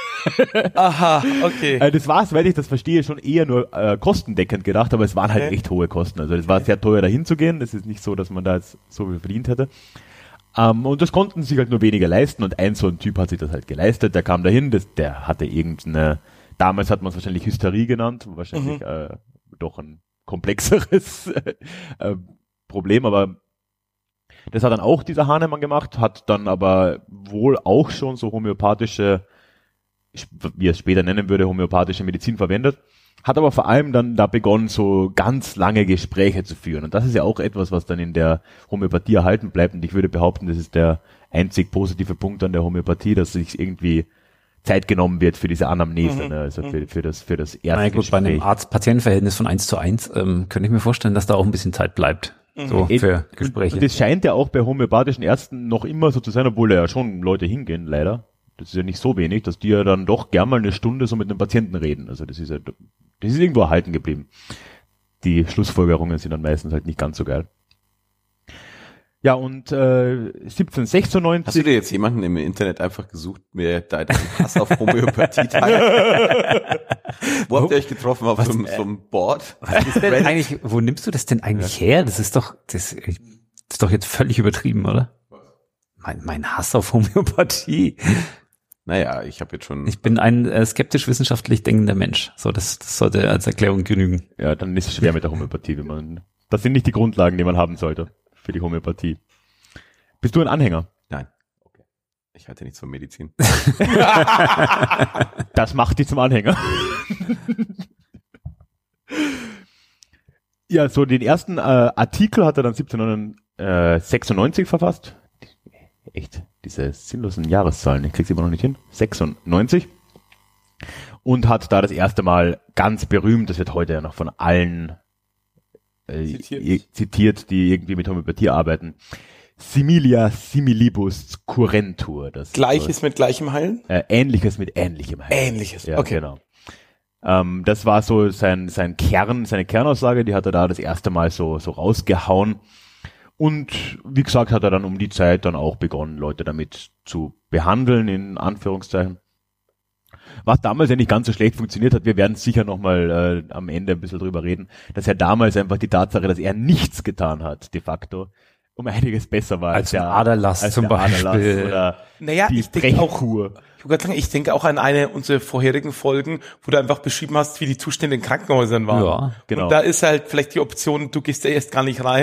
Aha, okay. Also das war, soweit ich das verstehe, schon eher nur äh, kostendeckend gedacht, aber es waren halt Okay. echt hohe Kosten. Also es war sehr teuer dahin zu gehen. Das ist nicht so, dass man da jetzt so viel verdient hätte. Ähm, und das konnten sich halt nur weniger leisten und ein so ein Typ hat sich das halt geleistet. Der kam dahin, das, der hatte irgendeine, damals hat man es wahrscheinlich Hysterie genannt, wahrscheinlich Mhm. äh, doch ein komplexeres äh, Problem, aber das hat dann auch dieser Hahnemann gemacht, hat dann aber wohl auch schon so homöopathische, wie er es später nennen würde, homöopathische Medizin verwendet, hat aber vor allem dann da begonnen, so ganz lange Gespräche zu führen. Und das ist ja auch etwas, was dann in der Homöopathie erhalten bleibt. Und ich würde behaupten, das ist der einzig positive Punkt an der Homöopathie, dass sich irgendwie Zeit genommen wird für diese Anamnese, Mhm. ne? Also für, für das, für das Na erste gut, bei einem Gespräch. Arzt-Patient-Verhältnis von eins zu eins ähm, könnte ich mir vorstellen, dass da auch ein bisschen Zeit bleibt. So Mhm. für Gespräche. Und das scheint ja auch bei homöopathischen Ärzten noch immer so zu sein, obwohl da ja schon Leute hingehen, leider. Das ist ja nicht so wenig, dass die ja dann doch gern mal eine Stunde so mit einem Patienten reden. Also das ist ja, das ist irgendwo erhalten geblieben. Die Schlussfolgerungen sind dann meistens halt nicht ganz so geil. Ja, und äh, siebzehnhundertsechsundneunzig... Hast du dir jetzt jemanden im Internet einfach gesucht, mir da den Pass auf Homöopathie teilt? Wo habt ihr euch getroffen? Auf so, einem- so einem Board? Was ist denn eigentlich, wo nimmst du das denn eigentlich her? Das ist doch, das, das ist doch jetzt völlig übertrieben, oder? Mein, mein Hass auf Homöopathie. Naja, ich habe jetzt schon... Ich bin ein äh, skeptisch wissenschaftlich denkender Mensch. So, das, das sollte als Erklärung genügen. Ja, dann ist es schwer mit der Homöopathie, wenn man... Das sind nicht die Grundlagen, die man haben sollte für die Homöopathie. Bist du ein Anhänger? Nein. Okay. Ich halte nichts von Medizin. Das macht dich zum Anhänger. Ja, so den ersten äh, Artikel hat er dann siebzehnhundertsechsundneunzig verfasst. Echt, diese sinnlosen Jahreszahlen, ich krieg's immer noch nicht hin. sechsundneunzig. Und hat da das erste Mal ganz berühmt, das wird heute ja noch von allen äh, Zitiert. zitiert, die irgendwie mit Homöopathie arbeiten. Similia similibus curentur. Das Gleiches mit gleichem Heilen? äh, Ähnliches mit Ähnlichem. heißt. Ähnliches, Ja, okay. genau. Ähm, das war so sein, sein Kern, seine Kernaussage, die hat er da das erste Mal so, so rausgehauen. Und wie gesagt, hat er dann um die Zeit dann auch begonnen, Leute damit zu behandeln, in Anführungszeichen. Was damals ja nicht ganz so schlecht funktioniert hat, wir werden sicher nochmal äh, am Ende ein bisschen drüber reden, dass er damals einfach die Tatsache, dass er nichts getan hat, de facto, um einiges besser war. Als der ein Aderlass als zum der Aderlass Beispiel. Oder Naja, die ich denke auch, Brechkur. ich wollte sagen, ich denke auch an eine unserer vorherigen Folgen, wo du einfach beschrieben hast, wie die Zustände in Krankenhäusern waren. Ja, genau. Und da ist halt vielleicht die Option, du gehst da erst gar nicht rein.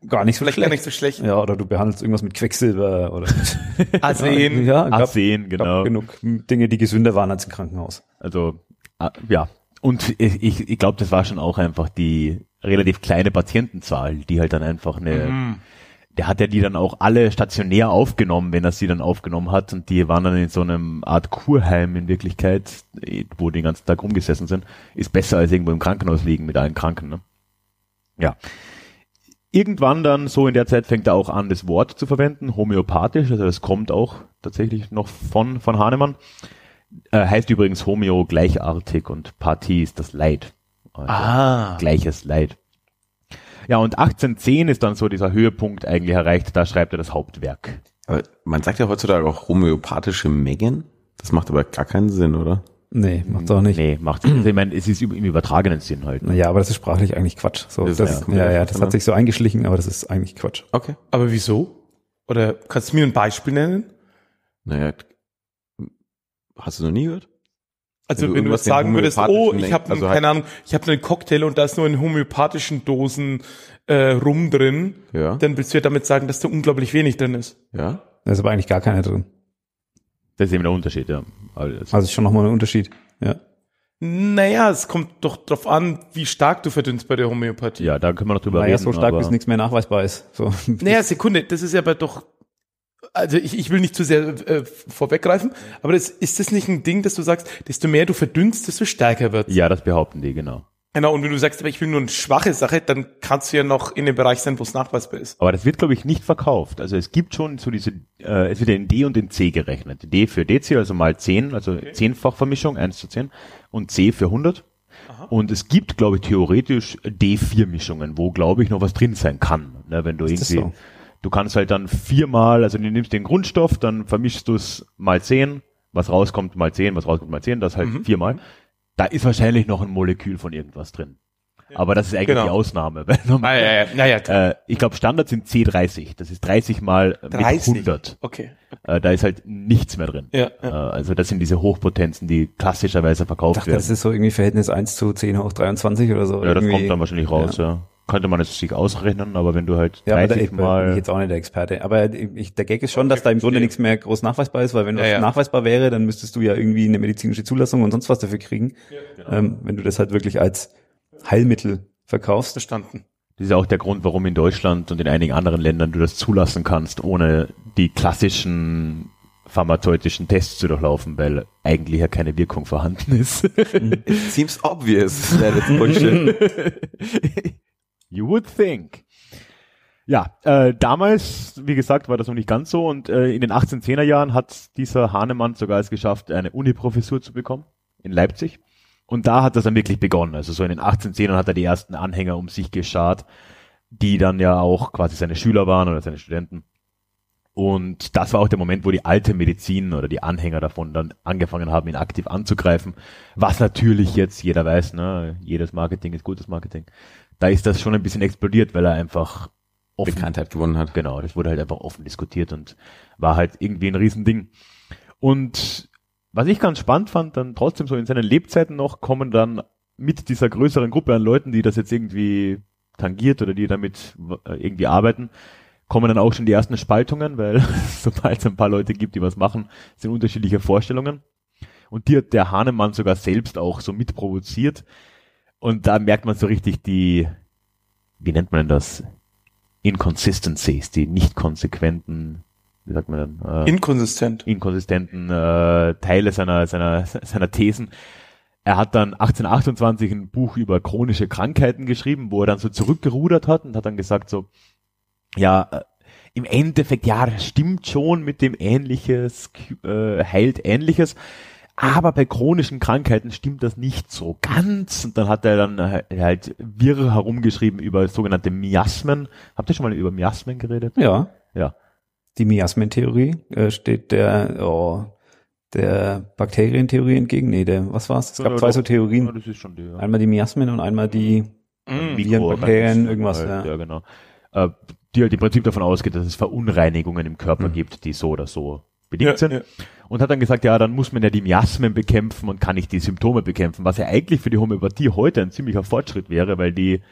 gar nicht so Vielleicht schlecht. gar nicht so schlecht. Ja, oder du behandelst irgendwas mit Quecksilber oder Arsen. ja, gab, Arsen, gab genau. genug Dinge, die gesünder waren als im Krankenhaus. Also, äh, ja. Und ich, ich, ich glaube, das war schon auch einfach die relativ kleine Patientenzahl, die halt dann einfach eine, Mhm. der hat ja die dann auch alle stationär aufgenommen, wenn er sie dann aufgenommen hat, und die waren dann in so einem Art Kurheim in Wirklichkeit, wo die den ganzen Tag rumgesessen sind, ist besser als irgendwo im Krankenhaus liegen mit allen Kranken, ne? Ja. Irgendwann dann, so in der Zeit, fängt er auch an, das Wort zu verwenden, homöopathisch, also das kommt auch tatsächlich noch von, von Hahnemann. Äh, heißt übrigens Homeo gleichartig und Pathie ist das Leid. Also Ah. Gleiches Leid. Ja, und achtzehnhundertzehn ist dann so dieser Höhepunkt eigentlich erreicht, da schreibt er das Hauptwerk. Aber man sagt ja heutzutage auch homöopathische Mengen. Das macht aber gar keinen Sinn, oder? Nee, macht doch nicht. Nee, macht also ich meine, es ist im übertragenen Sinn halt. Ne? Naja, aber das ist sprachlich eigentlich Quatsch. So, Das das, ist ja, ja- ja, das hat sich so eingeschlichen, aber das ist eigentlich Quatsch. Okay. Aber wieso? Oder kannst du mir ein Beispiel nennen? Naja, hast du noch nie gehört? Also Wenn du wenn du irgendwas jetzt sagen in würdest, oh, homöopathischen ich habe, also halt- keine Ahnung, ich habe einen Cocktail und da ist nur in homöopathischen Dosen äh, Rum drin, Ja. dann willst du ja damit sagen, dass da unglaublich wenig drin ist. Ja. Da ist aber eigentlich gar keiner drin. Das ist eben der Unterschied, ja. Also, das- Also ist schon nochmal ein Unterschied. Ja. Naja, es kommt doch drauf an, wie stark du verdünnst bei der Homöopathie. ja, da können wir noch drüber Naja, reden. so stark, aber bis nichts mehr nachweisbar ist. So. Naja, Sekunde, das ist ja aber doch, also ich, ich will nicht zu sehr äh, vorweggreifen, aber das, ist das nicht ein Ding, dass du sagst, desto mehr du verdünnst, desto stärker wird's? Ja, das behaupten die, genau. Genau, und wenn du sagst, aber ich will nur eine schwache Sache, dann kannst du ja noch in dem Bereich sein, wo es nachweisbar ist. Aber das wird, glaube ich, nicht verkauft. Also es gibt schon so diese, äh, es wird in D und in C gerechnet. D für Dezi, also mal zehn, also Okay. zehnfach-Vermischung, eins zu zehn, und C für hundert. Und es gibt, glaube ich, theoretisch D vier Mischungen, wo, glaube ich, noch was drin sein kann. Ne, wenn du Ist das irgendwie, so? du kannst halt dann viermal, also du nimmst den Grundstoff, dann vermischst du es mal zehn, was rauskommt mal zehn, was rauskommt mal zehn, das halt Mhm. viermal. Da ist wahrscheinlich noch ein Molekül von irgendwas drin. Aber das ist eigentlich Genau. die Ausnahme. Weil normal, ja, ja, ja, ja, klar. äh, ich glaube, Standard sind C dreißig. Das ist dreißig mal mit dreißig. hundert. Okay. Äh, da ist halt nichts mehr drin. Ja, Äh, ja. also das sind diese Hochpotenzen, die klassischerweise Ich verkauft dachte, werden. das ist so irgendwie Verhältnis eins zu zehn hoch dreiundzwanzig oder so. Ja, das irgendwie. kommt dann wahrscheinlich raus, ja. Könnte man es sich ausrechnen, aber wenn du halt Ja, aber da, dreißig ich bin ich mal... jetzt auch nicht der Experte. Aber ich, der Gag ist schon, dass da im Grunde nichts mehr groß nachweisbar ist, weil wenn das Ja, ja. nachweisbar wäre, dann müsstest du ja irgendwie eine medizinische Zulassung und sonst was dafür kriegen, ähm, wenn du das halt wirklich als Heilmittel verkaufst. Verstanden. Das ist auch der Grund, warum in Deutschland und in einigen anderen Ländern du das zulassen kannst, ohne die klassischen pharmazeutischen Tests zu durchlaufen, weil eigentlich ja keine Wirkung vorhanden ist. It seems obvious that it's bullshit. You would think. Ja, äh, damals, wie gesagt, war das noch nicht ganz so, und äh, in den achtzehnhundertzehner Jahren hat dieser Hahnemann sogar es geschafft, eine Uniprofessur zu bekommen in Leipzig. Und da hat das dann wirklich begonnen. Also so in den achtzehnhundertzehnern hat er die ersten Anhänger um sich geschart, die dann ja auch quasi seine Schüler waren oder seine Studenten. Und das war auch der Moment, wo die alte Medizin oder die Anhänger davon dann angefangen haben, ihn aktiv anzugreifen. Was natürlich jetzt jeder weiß, ne, jedes Marketing ist gutes Marketing. Da ist das schon ein bisschen explodiert, weil er einfach offen, Bekanntheit gewonnen hat. genau, das wurde halt einfach offen diskutiert und war halt irgendwie ein Riesending. Und was ich ganz spannend fand, dann trotzdem so in seinen Lebzeiten noch, kommen dann mit dieser größeren Gruppe an Leuten, die das jetzt irgendwie tangiert oder die damit äh, irgendwie arbeiten, kommen dann auch schon die ersten Spaltungen, weil sobald es ein paar Leute gibt, die was machen, sind unterschiedliche Vorstellungen. Und die hat der Hahnemann sogar selbst auch so mitprovoziert. Und da merkt man so richtig die, wie nennt man denn das? Inconsistencies, die nicht konsequenten, wie sagt man dann? Äh, Inkonsistent. inkonsistenten äh, Teile seiner, seiner, seiner Thesen. Er hat dann achtzehnhundertachtundzwanzig ein Buch über chronische Krankheiten geschrieben, wo er dann so zurückgerudert hat und hat dann gesagt so, ja, äh, im Endeffekt, ja, das stimmt schon mit dem Ähnliches, äh, heilt Ähnliches, aber bei chronischen Krankheiten stimmt das nicht so ganz. Und dann hat er dann halt wirr herumgeschrieben über sogenannte Miasmen. Habt ihr schon mal über Miasmen geredet? Ja. Ja. Die Miasmentheorie äh, steht der, oh, der Bakterientheorie entgegen. Nee, der, was war's? Es gab Ja, zwei doch. so Ja, Theorien. das ist schon die, ja. Einmal die Miasmen und einmal die, Mm. Viren, Bakterien, irgendwas, halt, ja. ja, genau. Äh, die halt im Prinzip davon ausgeht, dass es Verunreinigungen im Körper Mhm. gibt, die so oder so bedingt Ja, sind. ja. Und hat dann gesagt, ja, dann muss man ja die Miasmen bekämpfen und kann nicht die Symptome bekämpfen, was ja eigentlich für die Homöopathie heute ein ziemlicher Fortschritt wäre, weil die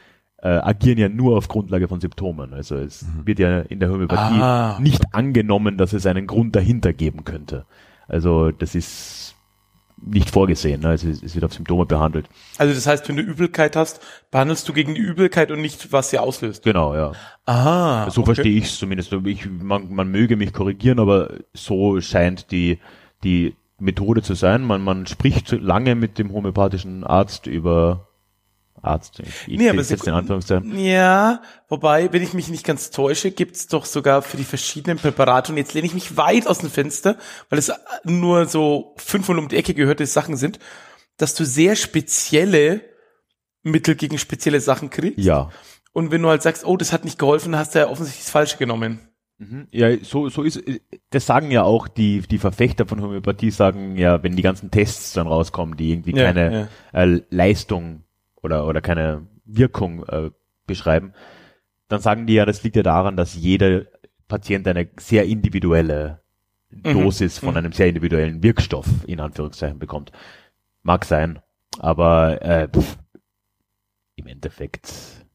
äh, agieren ja nur auf Grundlage von Symptomen. Also es mhm. wird ja in der Homöopathie ah. nicht angenommen, dass es einen Grund dahinter geben könnte. Also das ist nicht vorgesehen, ne? Also es wird auf Symptome behandelt. Also das heißt, wenn du Übelkeit hast, behandelst du gegen die Übelkeit und nicht, was sie auslöst. Genau, ja. Aha. So okay. verstehe ich es zumindest. Ich, man, man möge mich korrigieren, aber so scheint die, die Methode zu sein. Man, man spricht lange mit dem homöopathischen Arzt über Arzt. Ich nee, aber jetzt in Anführungszeichen. Ja, wobei, wenn ich mich nicht ganz täusche, gibt's doch sogar für die verschiedenen Präparate, und jetzt lehne ich mich weit aus dem Fenster, weil es nur so fünfhundert um die Ecke gehörte Sachen sind, dass du sehr spezielle Mittel gegen spezielle Sachen kriegst. Ja. Und wenn du halt sagst, oh, das hat nicht geholfen, hast du ja offensichtlich das Falsche genommen. Ja, so, so ist, das sagen ja auch die, die Verfechter von Homöopathie, sagen ja, wenn die ganzen Tests dann rauskommen, die irgendwie Ja, keine ja. Äh, Leistung oder, oder keine Wirkung äh, beschreiben, dann sagen die ja, das liegt ja daran, dass jeder Patient eine sehr individuelle Dosis Mhm. von einem sehr individuellen Wirkstoff, in Anführungszeichen, bekommt. Mag sein, aber äh, pff, im Endeffekt...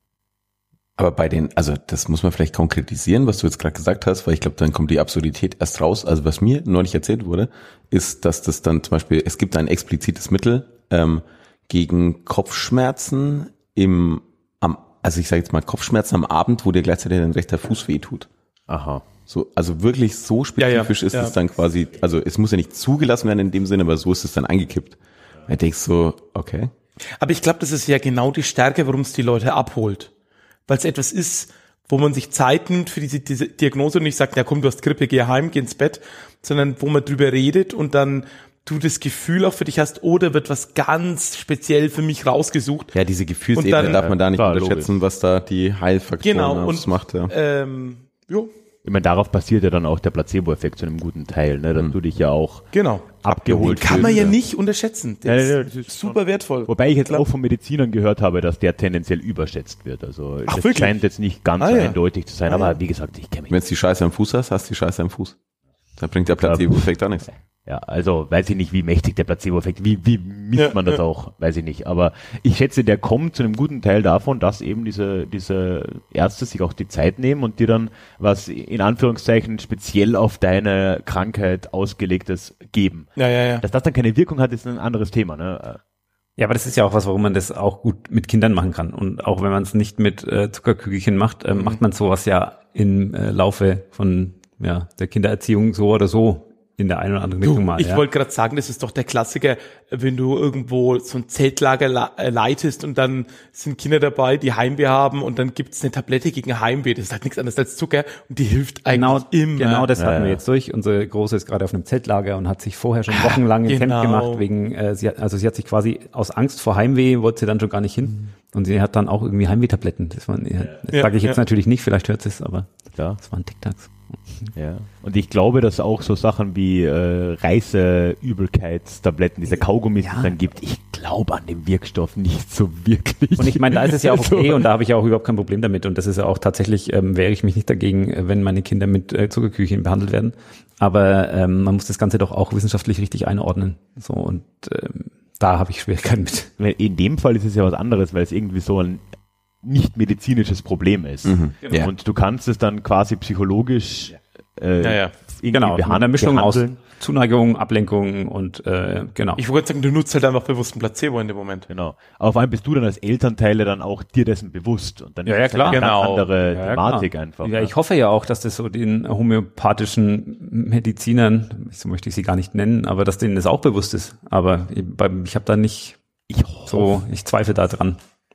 Aber bei den, also das muss man vielleicht konkretisieren, was du jetzt gerade gesagt hast, weil ich glaube, dann kommt die Absurdität erst raus. Also was mir neulich erzählt wurde, ist, dass das dann zum Beispiel, es gibt ein explizites Mittel ähm, gegen Kopfschmerzen im, am, also ich sage jetzt mal Kopfschmerzen am Abend, wo dir gleichzeitig dein rechter Fuß wehtut. Aha. So, also wirklich so spezifisch Ja, ja, ist ja. es dann quasi, also es muss ja nicht zugelassen werden in dem Sinne, aber so ist es dann eingekippt. Da denkst du so, okay. Aber ich glaube, das ist ja genau die Stärke, warum es die Leute abholt. Weil es etwas ist, wo man sich Zeit nimmt für diese, diese Diagnose und nicht sagt, ja komm, du hast Grippe, geh heim, geh ins Bett, sondern wo man drüber redet und dann du das Gefühl auch für dich hast, oder wird was ganz speziell für mich rausgesucht. Ja, diese Gefühlsebene Und dann- darf man da nicht Klar, unterschätzen, was da die Heilfaktoren Genau, und ausmacht. Ja. ähm, jo, Ich meine, darauf basiert ja dann auch der Placebo-Effekt zu einem guten Teil, ne, dass du dich ja auch genau. abgeholt Kann man ja fühlst. nicht unterschätzen. Der Ja, ist ja, das ist super wertvoll. Wobei ich jetzt Klar. auch von Medizinern gehört habe, dass der tendenziell überschätzt wird. Also Ach, das wirklich? scheint jetzt nicht ganz Ah, so ja. eindeutig zu sein, Ah, aber ja. wie gesagt, ich kenne mich Wenn du die Scheiße am Fuß hast, hast du die Scheiße am Fuß. Da bringt der Placebo-Effekt auch nichts. Ja, also weiß ich nicht, wie mächtig der Placebo-Effekt, wie, wie misst Ja, man das ja. auch, weiß ich nicht. Aber ich schätze, der kommt zu einem guten Teil davon, dass eben diese, diese Ärzte sich auch die Zeit nehmen und dir dann was in Anführungszeichen speziell auf deine Krankheit ausgelegtes geben. Ja, ja, ja. Dass das dann keine Wirkung hat, ist ein anderes Thema, ne? Ja, aber das ist ja auch was, warum man das auch gut mit Kindern machen kann. Und auch wenn man es nicht mit äh, Zuckerkügelchen macht, äh, macht man sowas ja im äh, Laufe von ja, der Kindererziehung so oder so in der einen oder anderen Richtung Du, mal. ich ja. wollte gerade sagen, das ist doch der Klassiker, wenn du irgendwo so ein Zeltlager la- äh, leitest und dann sind Kinder dabei, die Heimweh haben und dann gibt's eine Tablette gegen Heimweh. Das ist halt nichts anderes als Zucker und die hilft eigentlich Genau, immer. genau das Ja, hatten wir ja. jetzt durch. Unsere Große ist gerade auf einem Zeltlager und hat sich vorher schon wochenlang ins genau. Hemd gemacht, wegen, äh, sie hat, also sie hat sich quasi aus Angst vor Heimweh, wollte sie dann schon gar nicht hin. Und sie hat dann auch irgendwie Heimwehtabletten. Das, waren, ja, das Ja, sage ich jetzt ja. natürlich nicht, vielleicht hört sie es, aber Klar. das waren Tic-Tacs. Ja. Und ich glaube, dass auch so Sachen wie äh, Reiseübelkeitstabletten, diese Kaugummis, die es dann gibt, ich glaube an den Wirkstoff nicht so wirklich. Und ich meine, da ist es ja auch okay So. und da habe ich ja auch überhaupt kein Problem damit. Und das ist ja auch tatsächlich, ähm, wehre ich mich nicht dagegen, äh, wenn meine Kinder mit äh, Zuckerkügelchen behandelt werden. Aber ähm, man muss das Ganze doch auch wissenschaftlich richtig einordnen. So und ähm, da habe ich Schwierigkeiten mit. Weil in dem Fall ist es ja was anderes, weil es irgendwie so ein nicht medizinisches Problem ist. Mhm. Ja. Und du kannst es dann quasi psychologisch äh, Ja, ja. irgendwie Genau, mit einer behandeln. Mischung aus behandeln. Zuneigung, Ablenkung und äh, genau. Ich wollte sagen, du nutzt halt einfach bewusst ein Placebo in dem Moment. Genau. Aber vor allem bist du dann als Elternteile dann auch dir dessen bewusst. Und dann Ja, ist ja, es klar. eine ganz Genau. andere Ja, ja, Thematik klar. einfach. Ja, ne? ich hoffe ja auch, dass das so den homöopathischen Medizinern, so möchte ich sie gar nicht nennen, aber dass denen das auch bewusst ist. Aber ich, beim- ich habe da nicht ich hoffe, so, ich zweifle da dran.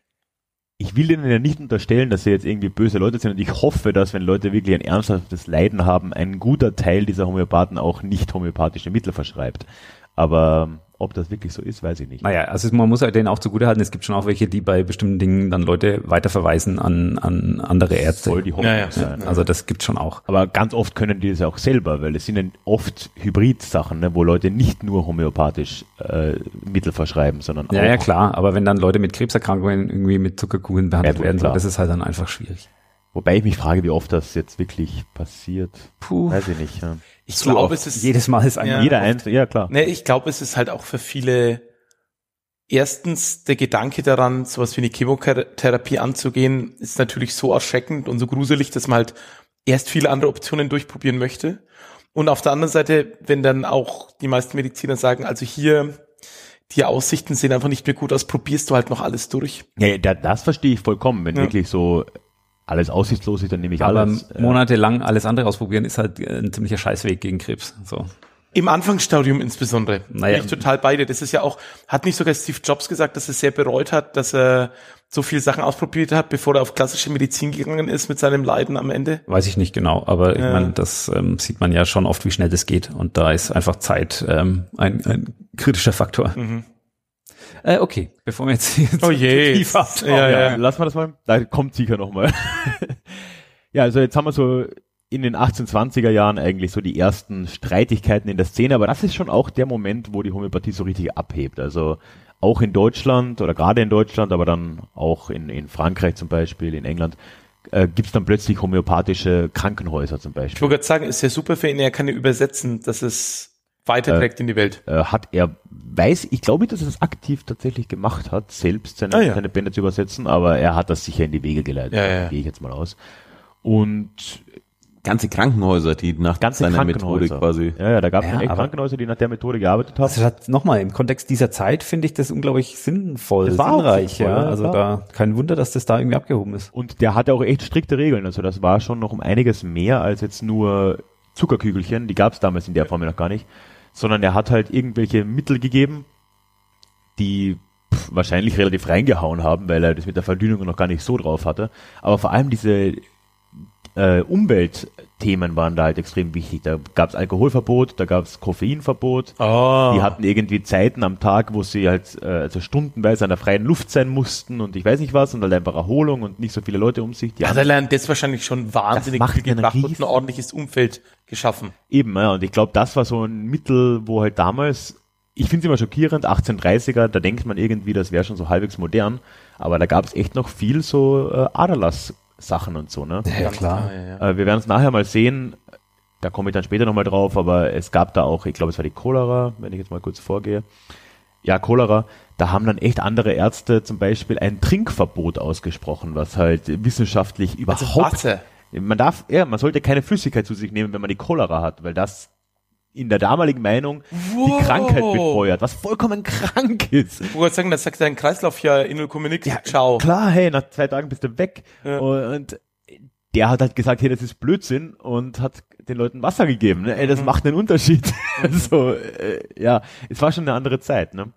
ich will denen ja nicht unterstellen, dass sie jetzt irgendwie böse Leute sind und ich hoffe, dass wenn Leute wirklich ein ernsthaftes Leiden haben, ein guter Teil dieser Homöopathen auch nicht homöopathische Mittel verschreibt. Aber ob das wirklich so ist, weiß ich nicht. Naja, also man muss halt denen auch zugutehalten, es gibt schon auch welche, die bei bestimmten Dingen dann Leute weiterverweisen an, an andere Ärzte. Soll die Hoffnung Ja, ja. sein. Also das gibt's schon auch. Aber ganz oft können die das ja auch selber, weil es sind ja oft Hybrid-Sachen, ne, wo Leute nicht nur homöopathisch äh, Mittel verschreiben, sondern Ja, auch. ja, klar, aber wenn dann Leute mit Krebserkrankungen irgendwie mit Zuckerkugeln behandelt Ja, gut, werden, so, klar. das ist halt dann einfach schwierig. Wobei ich mich frage, wie oft das jetzt wirklich passiert. Puh. Weiß ich nicht. Ja. Ich Zu glaube, oft. es ist Jedes Mal ist ein Ja. Jeder eins, ja klar. Ne, ich glaube, es ist halt auch für viele erstens, der Gedanke daran, sowas wie eine Chemotherapie anzugehen, ist natürlich so erschreckend und so gruselig, dass man halt erst viele andere Optionen durchprobieren möchte. Und auf der anderen Seite, wenn dann auch die meisten Mediziner sagen, also hier, die Aussichten sehen einfach nicht mehr gut aus, probierst du halt noch alles durch. Ja, ja, das verstehe ich vollkommen. Wenn Ja. wirklich so alles aussichtslos ist, dann nehme ich Aber alles. äh, monatelang alles andere ausprobieren ist halt ein ziemlicher Scheißweg gegen Krebs. So. Im Anfangsstadium insbesondere. Naja. Bin ich total beide. Das ist ja auch, hat nicht sogar Steve Jobs gesagt, dass er sehr bereut hat, dass er so viele Sachen ausprobiert hat, bevor er auf klassische Medizin gegangen ist mit seinem Leiden am Ende? Weiß ich nicht genau, aber ich Ja. meine, das ähm, sieht man ja schon oft, wie schnell das geht. Und da ist einfach Zeit ähm, ein, ein kritischer Faktor. Mhm. Äh, okay, bevor wir jetzt hier Oh je. tief abtauchen. Ja, ja, ja. lassen wir das mal. Da kommt sicher noch mal. Ja, also jetzt haben wir so in den achtzehnhundertzwanziger Jahren eigentlich so die ersten Streitigkeiten in der Szene, aber das ist schon auch der Moment, wo die Homöopathie so richtig abhebt. Also auch in Deutschland oder gerade in Deutschland, aber dann auch in, in Frankreich zum Beispiel, in England, äh, gibt's dann plötzlich homöopathische Krankenhäuser zum Ich Beispiel. wollte gerade sagen, ist ja super für ihn, er kann ja übersetzen, dass es weiterträgt in die Welt. Äh, hat er, weiß, ich glaube, dass er das aktiv tatsächlich gemacht hat, selbst seine, Ah, ja. seine Bände zu übersetzen, aber er hat das sicher in die Wege geleitet, Ja, ja. gehe ich jetzt mal aus. Und Ganze Krankenhäuser, die nach ganze seiner Krankenhäuser. Methode quasi. Ja, ja, da gab es Ja, echt aber- Krankenhäuser, die nach der Methode gearbeitet haben. Also nochmal, im Kontext dieser Zeit finde ich das unglaublich sinnvoll, Das war auch sinnreich. sinnvoll, Ja. ja, Also klar. da kein Wunder, dass das da irgendwie abgehoben ist. Und der hatte auch echt strikte Regeln. Also das war schon noch um einiges mehr als jetzt nur Zuckerkügelchen. Die gab es damals in der Form ja noch gar nicht. Sondern er hat halt irgendwelche Mittel gegeben, die pff, wahrscheinlich relativ reingehauen haben, weil er das mit der Verdünnung noch gar nicht so drauf hatte. Aber vor allem diese äh, Umweltthemen waren da halt extrem wichtig. Da gab es Alkoholverbot, da gab es Koffeinverbot. Oh. Die hatten irgendwie Zeiten am Tag, wo sie halt äh, also stundenweise an der freien Luft sein mussten und ich weiß nicht was und halt einfach Erholung und nicht so viele Leute um sich. Die Hat er lernt das wahrscheinlich schon wahnsinnig Das macht viel einen gebracht und ein riesen- ordentliches Umfeld geschaffen. Eben, ja, und ich glaube, das war so ein Mittel, wo halt damals, ich finde es immer schockierend, achtzehnhundertdreißiger, da denkt man irgendwie, das wäre schon so halbwegs modern, aber da gab es echt noch viel so äh, Aderlass-Sachen und so, ne? Ja, klar. Ja, ja. Äh, wir werden es nachher mal sehen, da komme ich dann später nochmal drauf, aber es gab da auch, ich glaube, es war die Cholera, wenn ich jetzt mal kurz vorgehe. Ja, Cholera, da haben dann echt andere Ärzte zum Beispiel ein Trinkverbot ausgesprochen, was halt wissenschaftlich überhaupt Also Wasser. man darf, ja, man sollte keine Flüssigkeit zu sich nehmen, wenn man die Cholera hat, weil das in der damaligen Meinung Wow. die Krankheit befeuert, was vollkommen krank ist. Ich wollte sagen, das sagt dein Kreislauf ja in null Komma nix. Ciao. Klar, hey, nach zwei Tagen bist du weg. Ja. Und der hat halt gesagt, hey, das ist Blödsinn und hat den Leuten Wasser gegeben. Ne? Ey, das Mhm. macht einen Unterschied. Also, äh, ja, es war schon eine andere Zeit. Ne?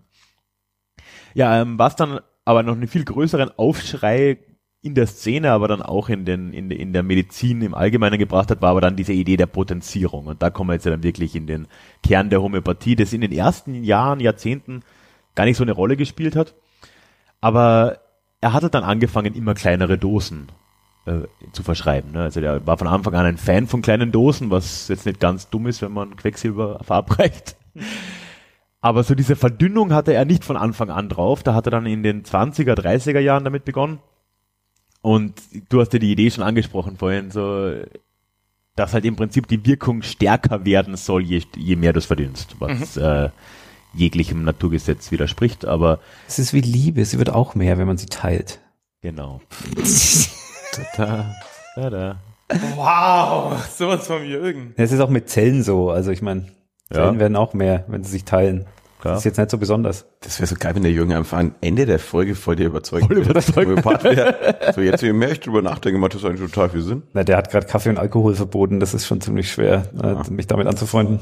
Ja, ähm, was dann aber noch einen viel größeren Aufschrei in der Szene, aber dann auch in, den, in, in der Medizin im Allgemeinen gebracht hat, war aber dann diese Idee der Potenzierung. Und da kommen wir jetzt ja dann wirklich in den Kern der Homöopathie, das in den ersten Jahren, Jahrzehnten gar nicht so eine Rolle gespielt hat. Aber er hatte dann angefangen, immer kleinere Dosen äh, zu verschreiben. Ne? Also der war von Anfang an ein Fan von kleinen Dosen, was jetzt nicht ganz dumm ist, wenn man Quecksilber verabreicht. Aber so diese Verdünnung hatte er nicht von Anfang an drauf. Da hat er dann in den zwanziger, dreißiger Jahren damit begonnen. Und du hast ja die Idee schon angesprochen vorhin, so, dass halt im Prinzip die Wirkung stärker werden soll, je, je mehr du es verdünnst, was äh, jeglichem Naturgesetz widerspricht, aber Es ist wie Liebe, sie wird auch mehr, wenn man sie teilt. genau. Tada, tada. Wow, sowas von Jürgen. Es ist auch mit Zellen so, also ich meine, Zellen Ja. werden auch mehr, wenn sie sich teilen. Klar. Das ist jetzt nicht so besonders. Das wäre so geil, wenn der Jürgen einfach am Ende der Folge voll der überzeugt Voll überzeugt. Homöopath wäre. So, jetzt je mehr ich drüber nachdenke, macht das eigentlich total viel Sinn. Na, der hat gerade Kaffee und Alkohol verboten, das ist schon ziemlich schwer, äh, mich damit anzufreunden.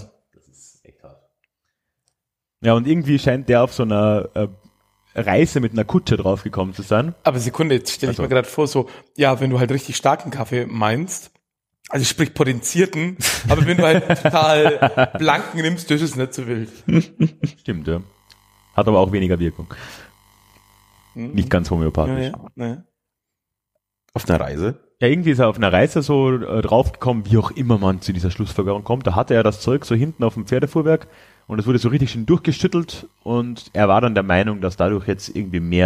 Ja, und irgendwie scheint der auf so einer äh, Reise mit einer Kutsche draufgekommen zu sein. Aber Sekunde, jetzt stelle ich Also. mir gerade vor, so, ja, wenn du halt richtig starken Kaffee meinst, also sprich potenzierten, aber wenn du halt total blanken nimmst, das ist nicht so wild. Stimmt, ja. Hat aber auch weniger Wirkung. Nicht ganz Ja, homöopathisch. ja, ja. Auf einer Reise. Ja, irgendwie ist er auf einer Reise so äh, draufgekommen, wie auch immer man zu dieser Schlussfolgerung kommt. Da hatte er das Zeug so hinten auf dem Pferdefuhrwerk und es wurde so richtig schön durchgeschüttelt und er war dann der Meinung, dass dadurch jetzt irgendwie mehr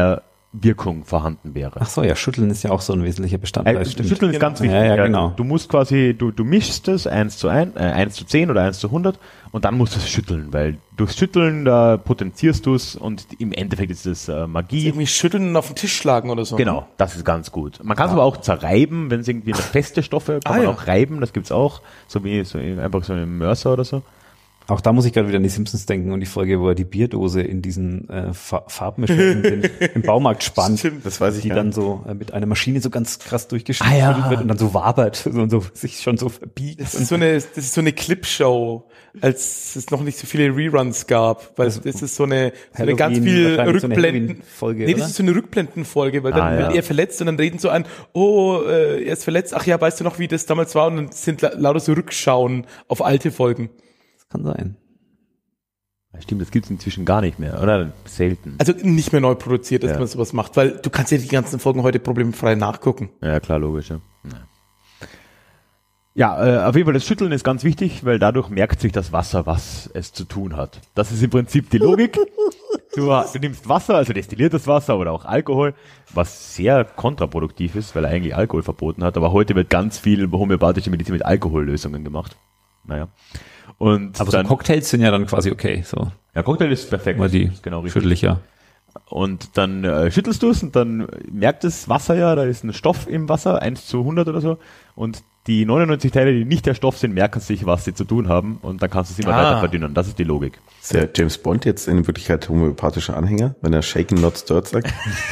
Wirkung vorhanden wäre. Ach so, ja, Schütteln ist ja auch so ein wesentlicher Bestandteil. Äh, stimmt. Schütteln ist ganz wichtig. Ja, ja, genau. Du musst quasi, du, du mischst es eins zu eins, äh, eins zu zehn oder eins zu hundert und dann musst du es schütteln, weil durchs Schütteln, da potenzierst du es und im Endeffekt ist es äh, Magie. Irgendwie schütteln und auf den Tisch schlagen oder so. Genau, das ist ganz gut. Man kann es aber auch zerreiben, wenn es irgendwie eine feste Stoffe, kann Ah, man ja. auch reiben, das gibt's auch, so wie so einfach so ein Mörser oder so. Auch da muss ich gerade wieder an die Simpsons denken und die Folge, wo er die Bierdose in diesen äh, Fa- Farbmischer in den, im Baumarkt spannt. Stimmt, das weiß ich die gar dann nicht. so äh, mit einer Maschine so ganz krass durchgeschüttelt Ah, ja. wird und dann so wabert so, und so sich schon so verbiegt. Das ist so eine, das ist so eine Clipshow, als es noch nicht so viele Reruns gab, weil das ist so eine, so eine ganz Halloween, viel wahrscheinlich so eine Rückblenden. Halloween-Folge, Nee, das oder? ist so eine Rückblendenfolge, weil dann Ah, ja. wird er verletzt und dann reden so an, oh, äh, er ist verletzt, ach ja, weißt du noch, wie das damals war? Und dann sind la- lauter so Rückschauen auf alte Folgen. Das kann sein. Ja, stimmt, das gibt's inzwischen gar nicht mehr, oder? Selten. Also nicht mehr neu produziert, dass Ja. man sowas macht, weil du kannst ja die ganzen Folgen heute problemfrei nachgucken. Ja, klar, logisch, ja. Ja, äh, auf jeden Fall das Schütteln ist ganz wichtig, weil dadurch merkt sich das Wasser, was es zu tun hat. Das ist im Prinzip die Logik. Du, du nimmst Wasser, also destilliertes Wasser oder auch Alkohol, was sehr kontraproduktiv ist, weil er eigentlich Alkohol verboten hat. Aber heute wird ganz viel homöopathische Medizin mit Alkohollösungen gemacht. Naja. Und Aber dann, so Cocktails sind ja dann quasi okay, so. ja, Cocktail ist perfekt. Weil die ist genau richtig. schüttel ich ja. Und dann äh, schüttelst du es und dann merkt das Wasser ja, da ist ein Stoff im Wasser, eins zu hundert oder so. Und die neunundneunzig Teile, die nicht der Stoff sind, merken sich, was sie zu tun haben. Und dann kannst du es immer Ah. weiter verdünnen. Das ist die Logik. Ist der James Bond jetzt in Wirklichkeit homöopathischer Anhänger, wenn er shaken not stirred sagt?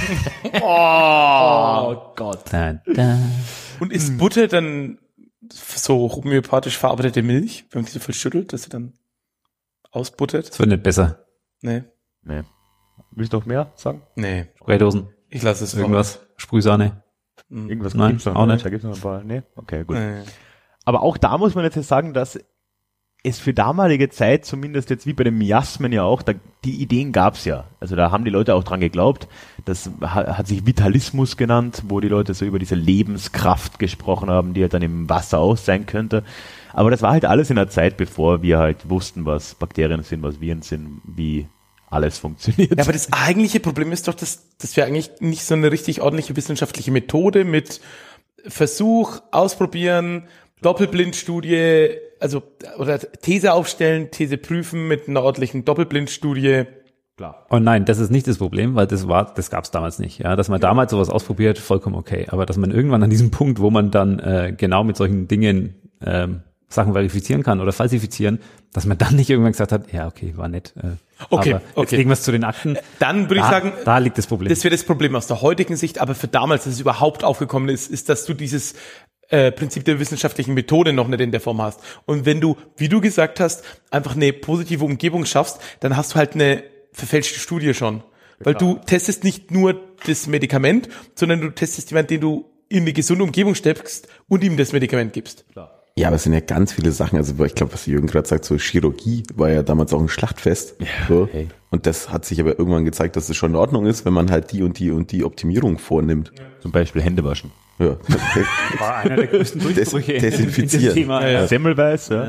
Oh Gott. Da, da. Und ist Butter dann so homöopathisch verarbeitete Milch, wenn man die so viel schüttelt, dass sie dann ausbuttert? Das wird nicht besser. Nee. Nee. Willst du noch mehr sagen? Nee. Spraydosen, Ich lasse es irgendwas, Sprühsahne. Irgendwas Nein, gibt's noch, auch ne? nicht. Da gibt's noch ein paar. Nee? Okay, gut. Nee. Aber auch da muss man jetzt sagen, dass es für damalige Zeit, zumindest jetzt wie bei den Miasmen ja auch, da, die Ideen gab's ja. Also da haben die Leute auch dran geglaubt. Das hat, hat sich Vitalismus genannt, wo die Leute so über diese Lebenskraft gesprochen haben, die halt dann im Wasser auch sein könnte. Aber das war halt alles in der Zeit, bevor wir halt wussten, was Bakterien sind, was Viren sind, wie alles funktioniert. Ja, aber das eigentliche Problem ist doch, dass, dass wir eigentlich nicht so eine richtig ordentliche wissenschaftliche Methode mit Versuch, Ausprobieren, Doppelblindstudie, also oder These aufstellen, These prüfen mit einer ordentlichen Doppelblindstudie. Klar. Oh nein, das ist nicht das Problem, weil das war, das gab's damals nicht. Ja, dass man damals sowas ausprobiert, vollkommen okay. Aber dass man irgendwann an diesem Punkt, wo man dann äh, genau mit solchen Dingen ähm, Sachen verifizieren kann oder falsifizieren, dass man dann nicht irgendwann gesagt hat, ja okay, war nett. Äh, Okay, aber jetzt okay. legen wir es zu den Akten. Dann würde ich Da, sagen, da liegt das Problem. das wäre das Problem aus der heutigen Sicht, aber für damals, dass es überhaupt aufgekommen ist, ist, dass du dieses äh, Prinzip der wissenschaftlichen Methode noch nicht in der Form hast. Und wenn du, wie du gesagt hast, einfach eine positive Umgebung schaffst, dann hast du halt eine verfälschte Studie schon. Weil du testest nicht nur das Medikament, sondern du testest jemanden, den du in eine gesunde Umgebung steckst und ihm das Medikament gibst. Ja, aber es sind ja ganz viele Sachen. Also ich glaube, was Jürgen gerade sagt, so Chirurgie war ja damals auch ein Schlachtfest. So. hey. Und das hat sich aber irgendwann gezeigt, dass es schon in Ordnung ist, wenn man halt die und die und die Optimierung vornimmt. Zum Beispiel Hände waschen. Ja. war einer der größten Durchbrüche in, in Desinfizieren. dem Thema. Ja, ja. Semmelweis, ja.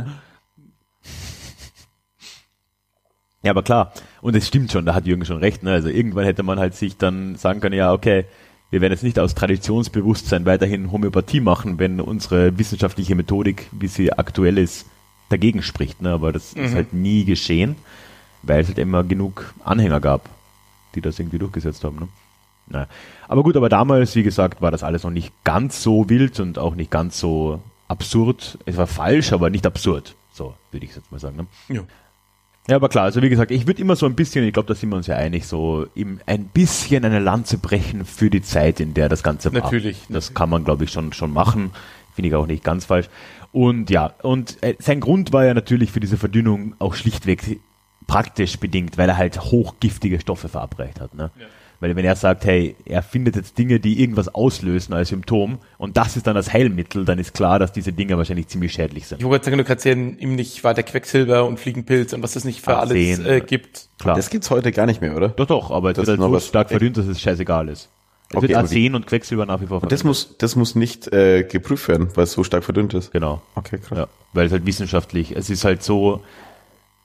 Ja, aber klar. Und es stimmt schon, da hat Jürgen schon recht. Ne? Also irgendwann hätte man halt sich dann sagen können, ja, okay, wir werden jetzt nicht aus Traditionsbewusstsein weiterhin Homöopathie machen, wenn unsere wissenschaftliche Methodik, wie sie aktuell ist, dagegen spricht. Ne? Aber das ist halt nie geschehen, weil es halt immer genug Anhänger gab, die das irgendwie durchgesetzt haben. Ne? Naja. Aber gut, aber damals, wie gesagt, war das alles noch nicht ganz so wild und auch nicht ganz so absurd. Es war falsch, aber nicht absurd. So würde ich es jetzt mal sagen. Ne? Ja. Ja, aber klar, also wie gesagt, ich würde immer so ein bisschen, ich glaube, da sind wir uns ja einig, so im, ein bisschen eine Lanze brechen für die Zeit, in der das Ganze war. Natürlich. Das kann man, glaube ich, schon schon machen. Finde ich auch nicht ganz falsch. Und ja, und äh, sein Grund war ja natürlich für diese Verdünnung auch schlichtweg praktisch bedingt, weil er halt hochgiftige Stoffe verabreicht hat. Ne? Ja. Weil wenn er sagt, hey, er findet jetzt Dinge, die irgendwas auslösen als Symptom und das ist dann das Heilmittel, dann ist klar, dass diese Dinge wahrscheinlich ziemlich schädlich sind. Ich wollte sagen, du kannst ja ihm nicht weiter Quecksilber und Fliegenpilz und was es nicht für Arsen, alles äh, gibt. Klar. Das gibt's heute gar nicht mehr, oder? Doch, doch, aber es Das wird halt ist noch so was- stark verdünnt, dass es scheißegal ist. Es Okay, wird aber die- Arsen und Quecksilber nach wie vor Und das verwendet. muss, das muss nicht äh, geprüft werden, weil es so stark verdünnt ist. Genau. Okay, krass. Ja, weil es halt wissenschaftlich, es ist halt so,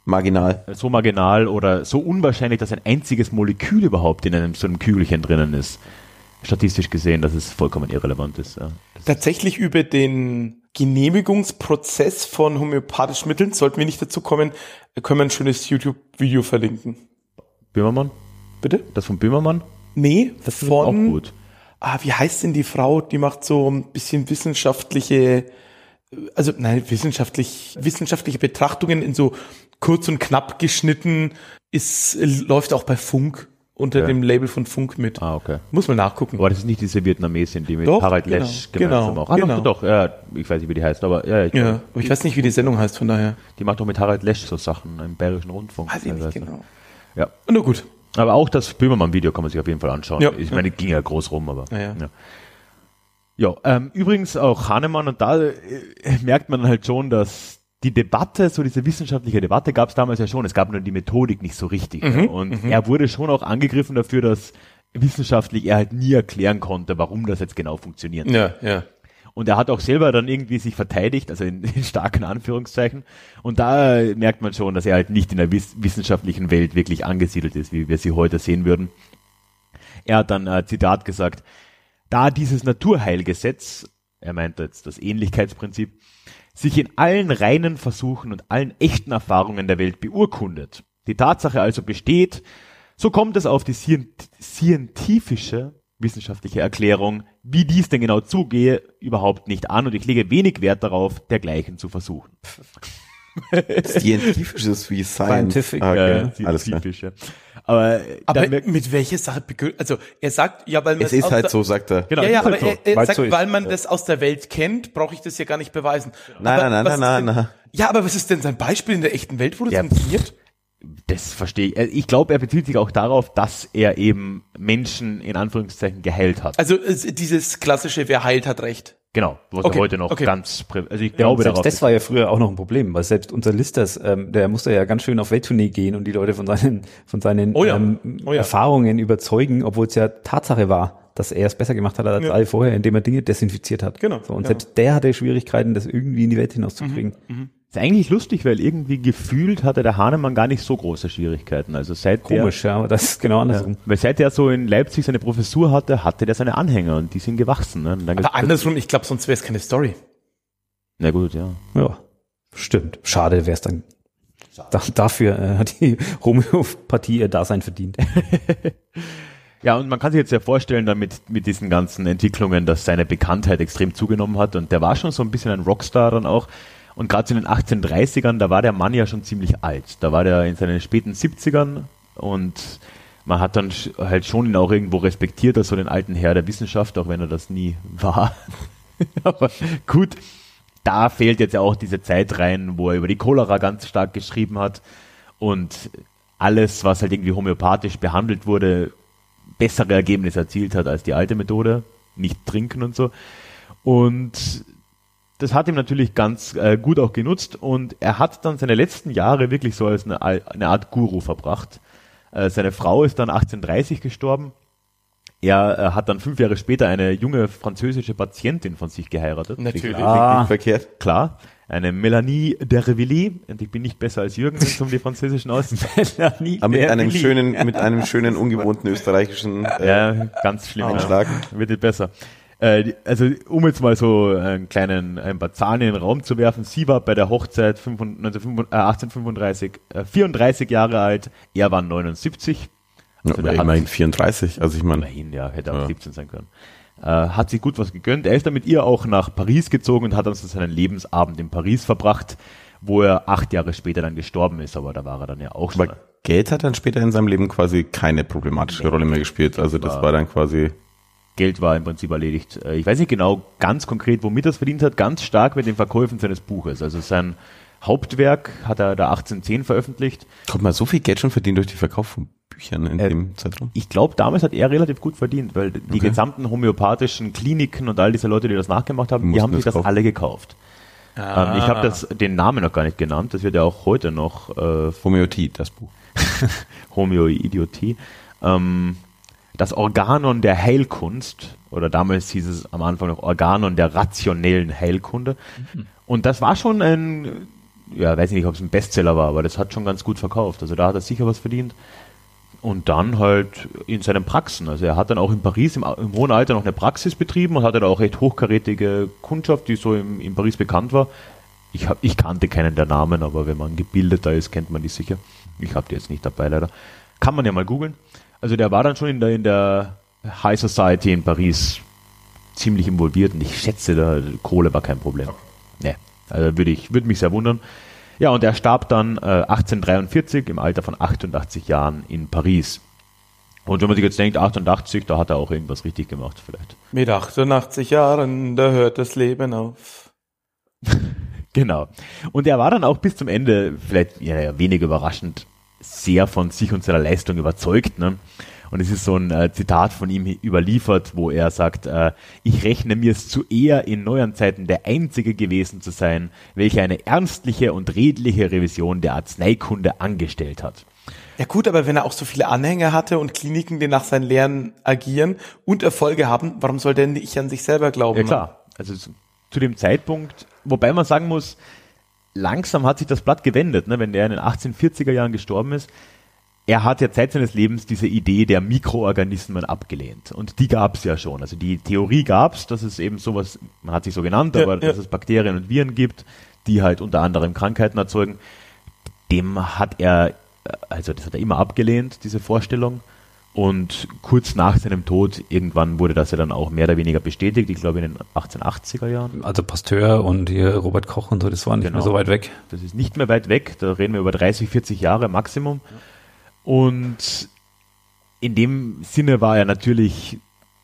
Marginal. so marginal oder so unwahrscheinlich, dass ein einziges Molekül überhaupt in einem so einem Kügelchen drinnen ist. Statistisch gesehen, dass es vollkommen irrelevant ist. Ja. Tatsächlich über den Genehmigungsprozess von homöopathischen Mitteln, sollten wir nicht dazu kommen, können wir ein schönes YouTube-Video verlinken. Böhmermann? Bitte? Das von Böhmermann? Nee, Das ist von, auch gut. Ah, wie heißt denn die Frau? Die macht so ein bisschen wissenschaftliche, also nein, wissenschaftlich, wissenschaftliche Betrachtungen in so kurz und knapp geschnitten, ist, läuft auch bei Funk unter Okay. dem Label von Funk mit. Ah, okay. Muss man nachgucken. Aber das ist nicht diese Vietnamesin, die mit Doch, Harald genau, Lesch gemeinsam genau, auch. Ah, genau. doch, doch, ja, ich weiß nicht, wie die heißt, aber ja, ich Ja, glaub, aber ich weiß nicht, wie die Sendung heißt, von daher. die macht doch mit Harald Lesch so Sachen im Bayerischen Rundfunk. Weiß ich nicht teilweise. genau. Ja. Na gut. Aber auch das Böhmermann-Video kann man sich auf jeden Fall anschauen. Ja. Ich meine, ging ja groß rum, aber. Ja, ja. ja. Ja, ähm, übrigens auch Hahnemann, und da äh, merkt man halt schon, dass die Debatte, so diese wissenschaftliche Debatte gab es damals ja schon, es gab nur die Methodik nicht so richtig. Mhm, Ja. Und er wurde schon auch angegriffen dafür, dass wissenschaftlich er halt nie erklären konnte, warum das jetzt genau funktioniert. Ja, ja. Und er hat auch selber dann irgendwie sich verteidigt, also in, in starken Anführungszeichen. Und da äh, merkt man schon, dass er halt nicht in der wiss- wissenschaftlichen Welt wirklich angesiedelt ist, wie wir sie heute sehen würden. Er hat dann, äh, Zitat gesagt, da dieses Naturheilgesetz, er meint jetzt das Ähnlichkeitsprinzip, sich in allen reinen Versuchen und allen echten Erfahrungen der Welt beurkundet, die Tatsache also besteht, so kommt es auf die scient- scientifische wissenschaftliche Erklärung, wie dies denn genau zugehe, überhaupt nicht an, und ich lege wenig Wert darauf, dergleichen zu versuchen. Scientifisches wie Science. Scientific, Ah, okay. Ja, Alles klar. typisch, ja. Aber, Aber dann merkt- mit welcher Sache begründet, also er sagt, ja, weil man Es ist aus halt der, so, sagt er. genau, ja, ja, ist aber halt so. er, er Weil's sagt, so ist. weil man das aus der Welt kennt, brauche ich das ja gar nicht beweisen. Nein, aber nein, was nein, ist nein, denn, nein. Ja, aber was ist denn sein Beispiel in der echten Welt, wo das Ja, funktioniert? Das verstehe ich. Ich glaube, er bezieht sich auch darauf, dass er eben Menschen in Anführungszeichen geheilt hat. Also es- dieses klassische, wer heilt, hat recht. Genau, was Okay, er heute noch okay. ganz, prä- also ich Ja, glaube selbst darauf. das war ja früher auch noch ein Problem, weil selbst unser Listers, ähm, der musste ja ganz schön auf Welttournee gehen und die Leute von seinen, von seinen Oh ja, ähm, oh ja. Erfahrungen überzeugen, obwohl es ja Tatsache war, dass er es besser gemacht hat als Ja. alle vorher, indem er Dinge desinfiziert hat. Genau, So, und ja. selbst der hatte Schwierigkeiten, das irgendwie in die Welt hinauszukriegen. ist eigentlich lustig, weil irgendwie gefühlt hatte der Hahnemann gar nicht so große Schwierigkeiten. Also seit Komisch, ja, aber das ist genau der, andersrum. ja, weil seit er so in Leipzig seine Professur hatte, hatte der seine Anhänger und die sind gewachsen. Ne? Und dann Aber gibt's- andersrum, ich glaube, sonst wäre es keine Story. Na gut, ja. Ja, stimmt. Schade wäre es dann. Da, dafür äh, hat die Homöopathie ihr Dasein verdient. Ja, und man kann sich jetzt ja vorstellen, damit mit diesen ganzen Entwicklungen, dass seine Bekanntheit extrem zugenommen hat. Und der war schon so ein bisschen ein Rockstar dann auch. Und gerade zu den achtzehnhundertdreißigern, da war der Mann ja schon ziemlich alt. Da war der in seinen späten siebzigern und man hat dann sch- halt schon ihn auch irgendwo respektiert als so den alten Herr der Wissenschaft, auch wenn er das nie war. Aber gut, da fehlt jetzt ja auch diese Zeit rein, wo er über die Cholera ganz stark geschrieben hat und alles, was halt irgendwie homöopathisch behandelt wurde, bessere Ergebnisse erzielt hat als die alte Methode, nicht trinken und so. Und das hat ihm natürlich ganz äh, gut auch genutzt und er hat dann seine letzten Jahre wirklich so als eine, Al- eine Art Guru verbracht. Äh, seine Frau ist dann achtzehnhundertdreißig gestorben. Er äh, hat dann fünf Jahre später eine junge französische Patientin von sich geheiratet. Natürlich. Ah, Verkehrt. Klar, eine Melanie d'Hervilly, und ich bin nicht besser als Jürgen, wenn es um die französischen aussieht. Aber mit einem schönen, mit einem schönen, ungewohnten österreichischen äh, Ja, ganz schlimm. Einschlag. Ja. Wird nicht besser. Äh, die- also, um jetzt mal so einen kleinen, ein paar Zahlen in den Raum zu werfen. Sie war bei der Hochzeit fünfhundert, äh, achtzehnhundertfünfunddreißig äh, vierunddreißig Jahre alt, er war neunundsiebzig. Ja, Also aber der hat- immerhin vierunddreißig. Also ich meine, Immerhin, ja, hätte auch Ja. siebzehn sein können. Äh, hat sich gut was gegönnt. Er ist dann mit ihr auch nach Paris gezogen und hat dann so seinen Lebensabend in Paris verbracht, wo er acht Jahre später dann gestorben ist, aber da war er dann ja auch schon. aber Geld hat dann später in seinem Leben quasi keine problematische Rolle mehr gespielt. Also das war dann quasi, Geld war im Prinzip erledigt. Äh, Ich weiß nicht genau ganz konkret, womit er es verdient hat, ganz stark mit den Verkäufen seines Buches. Also sein Hauptwerk hat er da achtzehnhundertzehn veröffentlicht. kommt mal so viel Geld schon verdient durch den Verkauf von Büchern in Äh, dem Zeitraum? Ich glaube, damals hat er relativ gut verdient, weil die Okay. gesamten homöopathischen Kliniken und all diese Leute, die das nachgemacht haben, die Mussten haben sich das das kaufen. alle gekauft. Ähm, ich habe das den Namen noch gar nicht genannt, das wird ja auch heute noch äh, Homöopathie, das Buch. Homöoidiotie. Ähm, das Organon der Heilkunst, oder damals hieß es am Anfang noch Organon der rationellen Heilkunde. Und das war schon ein ja, weiß nicht, ob es ein Bestseller war, aber das hat schon ganz gut verkauft. Also da hat er sicher was verdient. Und dann halt in seinen Praxen. Also er hat dann auch in Paris im, im hohen Alter noch eine Praxis betrieben und hatte da auch recht hochkarätige Kundschaft, die so im, in Paris bekannt war. Ich, hab, ich kannte keinen der Namen, aber wenn man gebildeter ist, kennt man die sicher. Ich habe die jetzt nicht dabei leider. Kann man ja mal googeln. Also der war dann schon in der, in der High Society in Paris ziemlich involviert und ich schätze, da Kohle war kein Problem. Nee, also würde ich, würde mich sehr wundern. Ja, und er starb dann äh, achtzehnhundertdreiundvierzig im Alter von achtundachtzig Jahren in Paris. Und wenn man sich jetzt denkt, achtundachtzig, da hat er auch irgendwas richtig gemacht vielleicht. Mit achtundachtzig Jahren, da hört das Leben auf. Genau. Und er war dann auch bis zum Ende, vielleicht ja, wenig überraschend, sehr von sich und seiner Leistung überzeugt, ne? Und es ist so ein äh, Zitat von ihm überliefert, wo er sagt, äh, ich rechne mir es zu eher, in neueren Zeiten der Einzige gewesen zu sein, welcher eine ernstliche und redliche Revision der Arzneikunde angestellt hat. Ja gut, aber wenn er auch so viele Anhänger hatte und Kliniken, die nach seinen Lehren agieren und Erfolge haben, warum soll denn nicht an sich selber glauben? Ja klar, also zu dem Zeitpunkt, wobei man sagen muss, langsam hat sich das Blatt gewendet, ne, wenn der in den achtzehnhundertvierziger Jahren gestorben ist. Er hat ja Zeit seines Lebens diese Idee der Mikroorganismen abgelehnt. Und die gab es ja schon. Also die Theorie gab es, dass es eben sowas, man hat sich so genannt, ja, aber ja. dass es Bakterien und Viren gibt, die halt unter anderem Krankheiten erzeugen. Dem hat er, also das hat er immer abgelehnt, diese Vorstellung. Und kurz nach seinem Tod, irgendwann wurde das ja dann auch mehr oder weniger bestätigt, ich glaube in den achtzehnhundertachtziger Jahren. Also Pasteur und hier Robert Koch und so, das war nicht Genau. mehr so weit weg. Das ist nicht mehr weit weg, da reden wir über dreißig, vierzig Jahre Maximum. Ja. Und in dem Sinne war er natürlich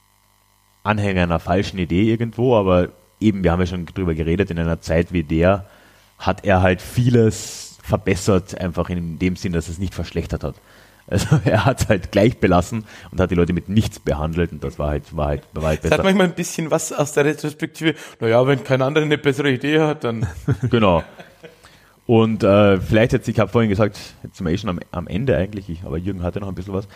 Anhänger einer falschen Idee irgendwo, aber eben, wir haben ja schon drüber geredet, in einer Zeit wie der hat er halt vieles verbessert, einfach in dem Sinn, dass es nicht verschlechtert hat. Also er hat halt gleich belassen und hat die Leute mit nichts behandelt und das war halt, war halt, war halt besser. Das hat manchmal ein bisschen was aus der Retrospektive, naja, wenn kein anderer eine bessere Idee hat, dann... Genau. Und äh, vielleicht jetzt, ich habe vorhin gesagt, jetzt sind wir eh schon am, am Ende eigentlich, ich, aber Jürgen hatte noch ein bisschen was,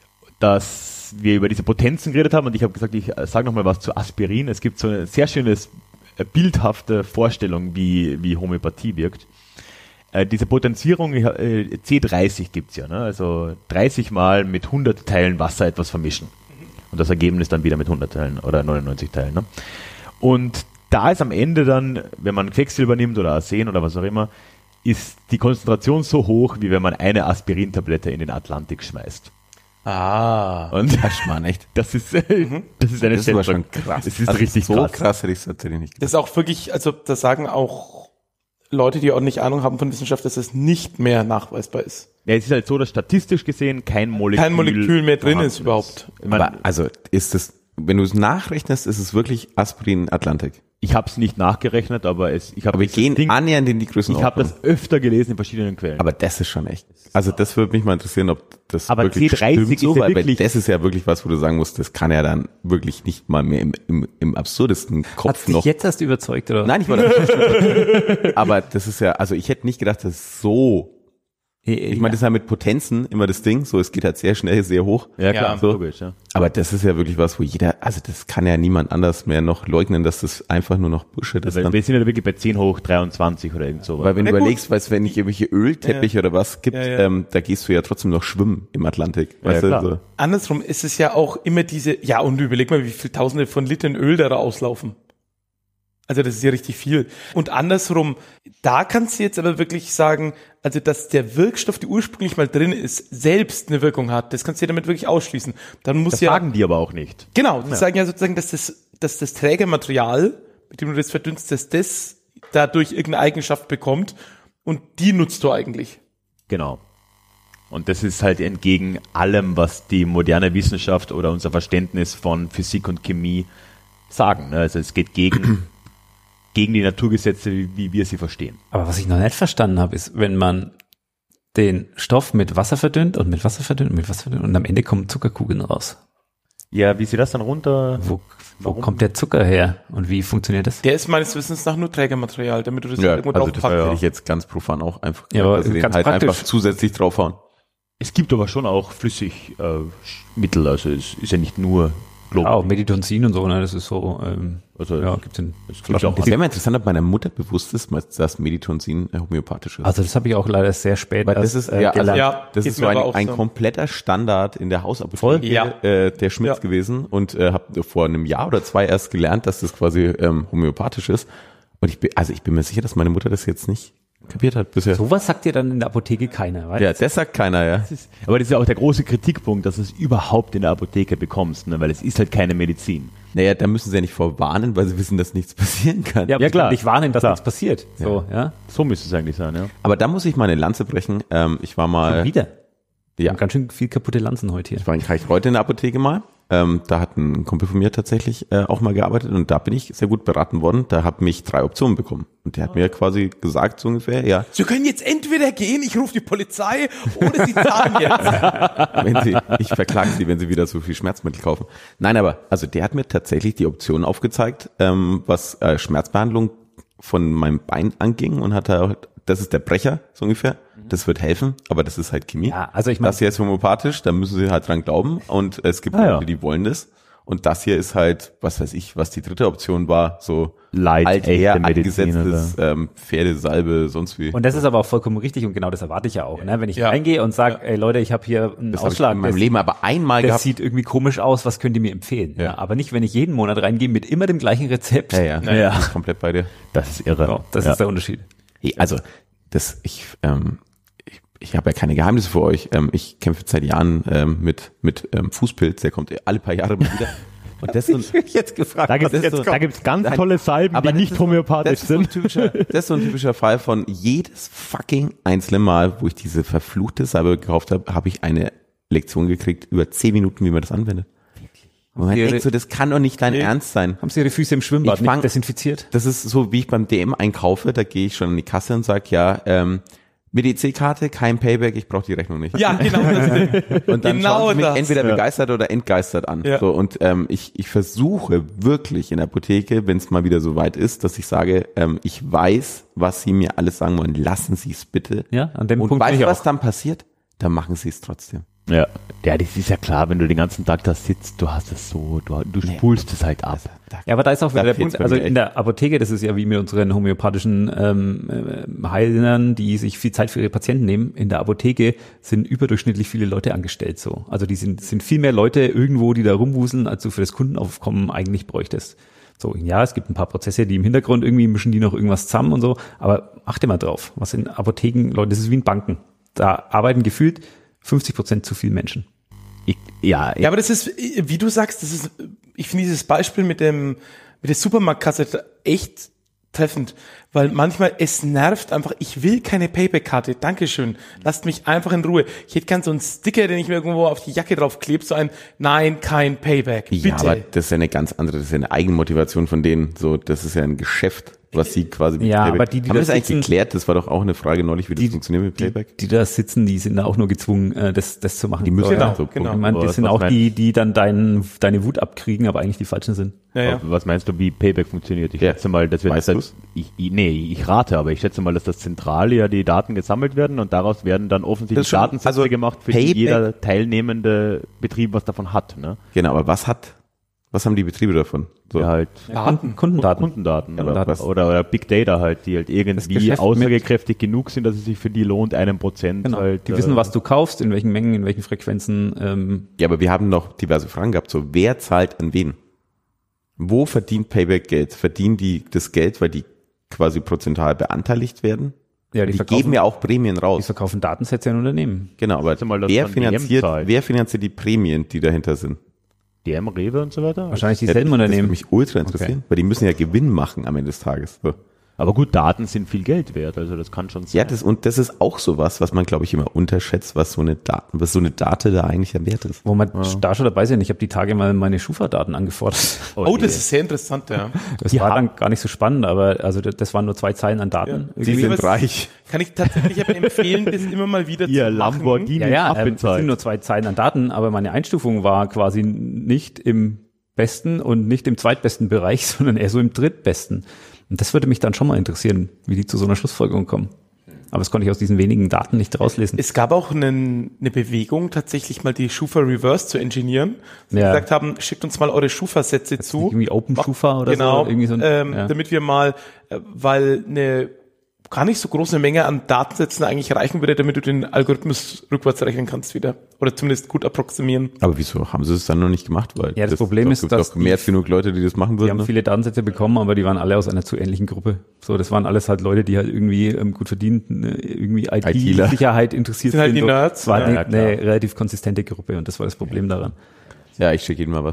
dass wir über diese Potenzen geredet haben und ich habe gesagt, ich sage nochmal was zu Aspirin. Es gibt so eine sehr schöne, äh, bildhafte Vorstellung, wie, wie Homöopathie wirkt. Äh, diese Potenzierung, äh, C dreißig gibt's ja, ne? Also dreißig Mal mit hundert Teilen Wasser etwas vermischen. Und das Ergebnis dann wieder mit hundert Teilen oder neunundneunzig Teilen. Ne? Und da ist am Ende dann, wenn man Quecksilber nimmt oder Arsen oder was auch immer, ist die Konzentration so hoch, wie wenn man eine Aspirintablette in den Atlantik schmeißt. Ah. Und Das ist man echt. das ist, mhm. das ist eine Das war Schätzung. schon krass. Das ist also richtig so krass. krass hätte ich es tatsächlich nicht Das ist auch wirklich, also da sagen auch Leute, die ordentlich Ahnung haben von Wissenschaft, dass es nicht mehr nachweisbar ist. Ja, es ist halt so, dass statistisch gesehen kein Molekül, Kein Molekül mehr drin vorhanden ist überhaupt. Ich, mein, Aber also ist es, wenn du es nachrechnest, ist es wirklich Aspirin Atlantik. ich habe es nicht nachgerechnet, aber es, ich habe Aber wir gehen Ding, annähernd in die ich Größenordnung. habe das öfter gelesen in verschiedenen Quellen. Aber das ist schon echt. Also das würde mich mal interessieren, ob das Aber wirklich C dreißig stimmt ist so, ja weil, weil wirklich- das ist ja wirklich was, wo du sagen musst, das kann ja dann wirklich nicht mal mehr im, im, im absurdesten Kopf Hat's dich noch. jetzt erst überzeugt, oder? Nein, ich war da. Aber das ist ja, also ich hätte nicht gedacht, dass es so. Ich meine, das ist ja mit Potenzen immer das Ding, so es geht halt sehr schnell, sehr hoch. ja, klar, Ja, so. logisch, ja. Aber das ist ja wirklich was, wo jeder, also das kann ja niemand anders mehr noch leugnen, dass das einfach nur noch Bullshit ist. Also, Dann. wir sind ja wirklich bei zehn hoch dreiundzwanzig oder irgend sowas. Weil wenn Ja, du gut. überlegst, weißt, wenn ich irgendwelche Ölteppiche oder was gibt, Ja, ja. Ähm, da gehst du ja trotzdem noch schwimmen im Atlantik. Ja, Weißt klar. du, so. Andersrum ist es ja auch immer diese, ja, und überleg mal, wie viel Tausende von Litern Öl da rauslaufen. Also das ist ja richtig viel. Und andersrum, da kannst du jetzt aber wirklich sagen, also dass der Wirkstoff, der ursprünglich mal drin ist, selbst eine Wirkung hat, das kannst du ja damit wirklich ausschließen. Dann muss das ja, sagen die aber auch nicht. genau, die Ja. sagen ja sozusagen, dass das, dass das Trägermaterial, mit dem du das verdünnst, dass das dadurch irgendeine Eigenschaft bekommt und die nutzt du eigentlich. Genau. Und das ist halt entgegen allem, was die moderne Wissenschaft oder unser Verständnis von Physik und Chemie sagen. ne? Also es geht gegen, gegen die Naturgesetze, wie, wie wir sie verstehen. Aber was ich noch nicht verstanden habe, ist, wenn man den Stoff mit Wasser verdünnt und mit Wasser verdünnt und mit Wasser verdünnt und am Ende kommen Zuckerkugeln raus. Ja, wie sie das dann runter... Wo, wo Warum? kommt der Zucker her und wie funktioniert das? Der ist meines Wissens nach nur Trägermaterial, damit du das Ja, irgendwo also das draufpacken hätte ich jetzt ganz profan auch einfach Ja, aber also den ganz halt praktisch. einfach zusätzlich draufhauen. Es gibt aber schon auch Flüssigmittel, äh, Mittel, also es ist ja nicht nur Ja, auch Meditonsin und so, ne, das ist so, ähm, Also, ja, gibt's in es gibt Flaschen. auch- Das wäre mal interessant, ob meiner Mutter bewusst ist, dass Meditonsin äh, homöopathisch ist. Also das habe ich auch leider sehr spät Weil das erst, ist, ja, also, gelernt. Ja, das geht ist so mir ein, aber auch ein so. kompletter Standard in der Hausapotheke Voll? Ja. äh, der Schmitz Ja. gewesen und äh, habe vor einem Jahr oder zwei erst gelernt, dass das quasi ähm, homöopathisch ist. Und ich bin, also ich bin mir sicher, dass meine Mutter das jetzt nicht kapiert hat bisher. Sowas sagt dir dann in der Apotheke keiner, weißt Ja, das sagt keiner, ja. Aber das ist ja auch der große Kritikpunkt, dass du es überhaupt in der Apotheke bekommst, ne? Weil es ist halt keine Medizin. Naja, da müssen sie ja nicht vorwarnen, weil sie wissen, dass nichts passieren kann. Ja, aber Ja, ich klar. kann dich warnen, dass Klar. nichts passiert. So, ja. So müsste es eigentlich sein, ja. Aber da muss ich mal eine Lanze brechen. Ähm, ich war mal, Wieder. Wir ja, haben ganz schön viel kaputte Lanzen heute hier. ich war in Reich-Reuth in der Apotheke mal. Ähm, da hat ein Kumpel von mir tatsächlich äh, auch mal gearbeitet und da bin ich sehr gut beraten worden. Da habe mich drei Optionen bekommen. Und der hat mir quasi gesagt, so ungefähr, ja, Sie können jetzt entweder gehen, ich rufe die Polizei, oder Sie zahlen jetzt. wenn sie, ich verklage sie, wenn sie wieder so viel Schmerzmittel kaufen. Nein, aber, also der hat mir tatsächlich die Option aufgezeigt, ähm, was äh, Schmerzbehandlung von meinem Bein anging und hat da, das ist der Brecher, so ungefähr. Das wird helfen, aber das ist halt Chemie. Ja, also ich meine, Das hier ist homöopathisch, da müssen sie halt dran glauben und es gibt Ah, ja. Leute, die wollen das. Und das hier ist halt, was weiß ich, was die dritte Option war, so Light, echte alther Medizin, eingesetztes ähm, Pferdesalbe, sonst wie. und das ist aber auch vollkommen richtig und genau das erwarte ich ja auch. Ne? Wenn ich Ja. reingehe und sage, ey Leute, ich habe hier einen das habe ich Ausschlag, in meinem das, Leben aber einmal das gehabt. sieht irgendwie komisch aus, was könnt ihr mir empfehlen? Ja. Ja. Aber nicht, wenn ich jeden Monat reingehe mit immer dem gleichen Rezept. Ja, ja, Ja. bin ich komplett bei dir. Das ist irre. So, das ja. ist der Unterschied. Hey, also, das, ich, ähm, ich, ich habe ja keine Geheimnisse für euch. Ähm, ich kämpfe seit Jahren ähm, mit, mit ähm, Fußpilz, der kommt alle paar Jahre mal wieder. Und das ist so, jetzt gefragt. Da gibt das ist es so- da gibt's ganz Nein, tolle Salben, aber die das nicht ist so- homöopathisch das ist so ein sind. typischer, das ist so ein typischer Fall von jedes fucking einzelne Mal, wo ich diese verfluchte Salbe gekauft habe, habe ich eine Lektion gekriegt über zehn Minuten, wie man das anwendet. Und man Ihre- denkt so, das kann doch nicht dein Ernst sein. Haben Sie Ihre Füße im Schwimmbad Ich fang- nicht desinfiziert? Das ist so, wie ich beim D M einkaufe, da gehe ich schon an die Kasse und sage, ja, ähm, mit E C-Karte, kein Payback, ich brauche die Rechnung nicht. Ja, genau das Ding. Und dann Genau schauen sie mich das. entweder Ja. begeistert oder entgeistert an. Ja. So, und ähm, ich, ich versuche wirklich in der Apotheke, wenn es mal wieder so weit ist, dass ich sage, ähm, ich weiß, was sie mir alles sagen wollen, lassen Sie es bitte. Ja, an dem Und Punkt bin weißt ich du, was auch. dann passiert? Dann machen sie es trotzdem. Ja. Ja, das ist ja klar, wenn du den ganzen Tag da sitzt, du hast es so, du, du spulst es halt ab. Ja, aber da ist auch wieder Da der fehlt's Punkt, bei also mir in echt. der Apotheke, das ist ja wie mit unseren homöopathischen ähm, äh, Heilern, die sich viel Zeit für ihre Patienten nehmen. In der Apotheke sind überdurchschnittlich viele Leute angestellt so. Also die sind, sind viel mehr Leute irgendwo, die da rumwuseln, als du für das Kundenaufkommen eigentlich bräuchtest. So, ja, es gibt ein paar Prozesse, die im Hintergrund irgendwie mischen die noch irgendwas zusammen und so, aber achte mal drauf, was in Apotheken, Leute, das ist wie in Banken. Da arbeiten gefühlt fünfzig Prozent zu viele Menschen. Ich, ja, Ja, aber das ist, wie du sagst, das ist, ich finde dieses Beispiel mit dem, mit der Supermarktkasse echt treffend, weil manchmal es nervt einfach, ich will keine Payback-Karte, Dankeschön, lasst mich einfach in Ruhe. Ich hätte gern so einen Sticker, den ich mir irgendwo auf die Jacke drauf klebe, so ein, nein, kein Payback, bitte. Ja, aber das ist ja eine ganz andere, das ist ja eine Eigenmotivation von denen. So, das ist ja ein Geschäft, was sie quasi mit Ja, Payback. aber die, die haben wir da das eigentlich sitzen- geklärt? Das war doch auch eine Frage neulich, wie das funktioniert mit Payback. Die da sitzen, die sind da auch nur gezwungen, äh, das, das zu machen. Die müssen Genau, ja so genau. Ich meine, die Was- sind was auch meinst- die, die dann dein, deine Wut abkriegen, aber eigentlich die falschen sind. ja, ja. Was meinst du, wie Payback funktioniert? Ich Ja. schätze mal, dass wir Weißt das, du's? ich, ich, nee, ich rate, aber ich schätze mal, dass das zentral ja die Daten gesammelt werden und daraus werden dann Das offensichtlich ist schon- Datensätze also gemacht, für Payback- die jeder teilnehmende Betrieb was davon hat, ne? Genau, aber was hat, was haben die Betriebe davon? So. Ja, halt Kunden, Kundendaten. Kundendaten aber oder, was- oder, oder Big Data halt, die halt irgendwie Geschäft aussagekräftig genug sind, dass es sich für die lohnt, einen Prozent Genau. halt. Die äh, wissen, was du kaufst, in welchen Mengen, in welchen Frequenzen. Ähm, Ja, aber wir haben noch diverse Fragen gehabt. So, wer zahlt an wen? Wo verdient Payback Geld? Verdienen die das Geld, weil die quasi prozentual beanteiligt werden? ja, Die, die, verkaufen, geben ja auch Prämien die raus. verkaufen Datensätze an Unternehmen. Genau, aber Schätze mal, dass wer dann die M finanziert, zahlt. wer finanziert die Prämien, die dahinter sind? D M, Rewe und so weiter. Wahrscheinlich Ja, dieselben Das würde Unternehmen. mich ultra interessieren, weil die müssen ja Gewinn machen am Ende des Tages. So. Aber gut, Daten sind viel Geld wert, also das kann schon sein. Ja, das, und das ist auch sowas, was man, glaube ich, immer unterschätzt, was so eine Daten, was so eine Date da eigentlich am Wert ist. Wo man da schon dabei sind. Ich habe die Tage mal meine Schufa-Daten angefordert. Oh, das ist sehr interessant, ja. Das Ja. war dann gar nicht so spannend, aber also das, das waren nur zwei Zeilen an Daten. Sie Irgendwie. sind reich. Kann ich tatsächlich aber empfehlen, das immer mal wieder Ihr zu machen. Lamborghini Ja, ja, ähm, das abbezahlt. sind nur zwei Zeilen an Daten, aber meine Einstufung war quasi nicht im besten und nicht im zweitbesten Bereich, sondern eher so im drittbesten. Und das würde mich dann schon mal interessieren, wie die zu so einer Schlussfolgerung kommen. aber das konnte ich aus diesen wenigen Daten nicht rauslesen. Es gab auch einen, eine Bewegung, tatsächlich mal die Schufa Reverse zu engineeren. Die Ja. gesagt haben, schickt uns mal eure Schufa-Sätze zu. Irgendwie Open Schufa oder genau, so. Irgendwie so ein, ähm, ja. damit wir mal, äh, weil eine gar nicht so große Menge an Datensätzen eigentlich reichen würde, damit du den Algorithmus rückwärts rechnen kannst wieder. Oder zumindest gut approximieren. Aber wieso haben sie es dann noch nicht gemacht? Weil Ja, das Problem doch, ist, gibt's dass doch mehr als genug Leute, die das machen Die würden. haben Ne? viele Datensätze bekommen, aber die waren alle aus einer zu ähnlichen Gruppe. So, das waren alles halt Leute, die halt irgendwie ähm, gut verdient, ne, irgendwie I ITler. T-Sicherheit interessiert Sind halt die so. Nerds. Es war Ja, eine, ja, klar. eine relativ konsistente Gruppe und das war das Problem daran. Ja, ich schicke Ihnen mal was.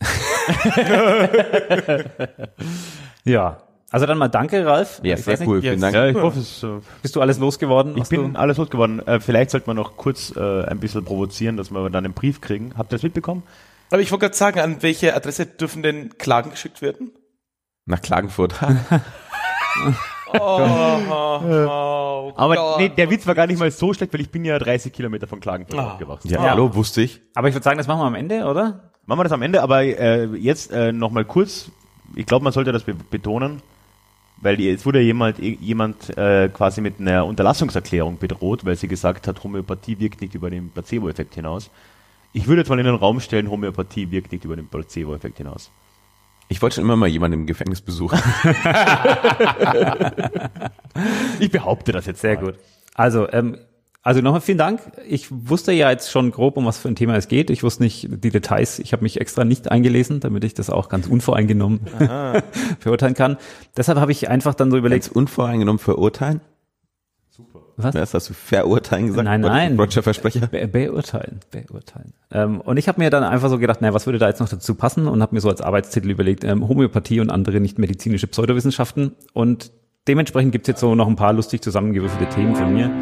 Ja, also dann mal danke, Ralf. Ja, Ich sehr weiß nicht, cool. ja, Vielen Dank. Ja, ich hoffe, es, äh, Bist du alles losgeworden? ich Hast bin du? alles gut geworden. Äh, vielleicht sollte man noch kurz äh, ein bisschen provozieren, dass wir dann einen Brief kriegen. Habt ihr das mitbekommen? Aber ich wollte gerade sagen, an welche Adresse dürfen denn Klagen geschickt werden? Nach Klagenfurt. Oh, oh, oh Aber Gott. nee, der Witz war gar nicht mal so schlecht, weil ich bin ja dreißig Kilometer von Klagenfurt Ah. aufgewachsen. ja, Ja. hallo, wusste ich. Aber ich würde sagen, das machen wir am Ende, oder? Machen wir das am Ende, aber äh, jetzt äh, nochmal kurz, ich glaube, man sollte das be betonen, weil die, es wurde jemand, jemand äh, quasi mit einer Unterlassungserklärung bedroht, weil sie gesagt hat, Homöopathie wirkt nicht über den Placebo-Effekt hinaus. Ich würde jetzt mal in den Raum stellen, Homöopathie wirkt nicht über den Placebo-Effekt hinaus. Ich wollte schon immer mal jemanden im Gefängnis besuchen. Ich behaupte das jetzt Sehr mal. gut. Also, ähm, also nochmal vielen Dank. Ich wusste ja jetzt schon grob, um was für ein Thema es geht. Ich wusste nicht die Details. Ich habe mich extra nicht eingelesen, damit ich das auch ganz unvoreingenommen verurteilen kann. Deshalb habe ich einfach dann so überlegt, Jetzt unvoreingenommen verurteilen? was? Was hast du verurteilen gesagt? Nein, nein. Roger Versprecher? Be beurteilen, beurteilen. Ähm, und ich habe mir dann einfach so gedacht, naja, was würde da jetzt noch dazu passen? Und habe mir so als Arbeitstitel überlegt, ähm, Homöopathie und andere nicht medizinische Pseudowissenschaften. Und dementsprechend gibt's jetzt so noch ein paar lustig zusammengewürfelte Themen von mir.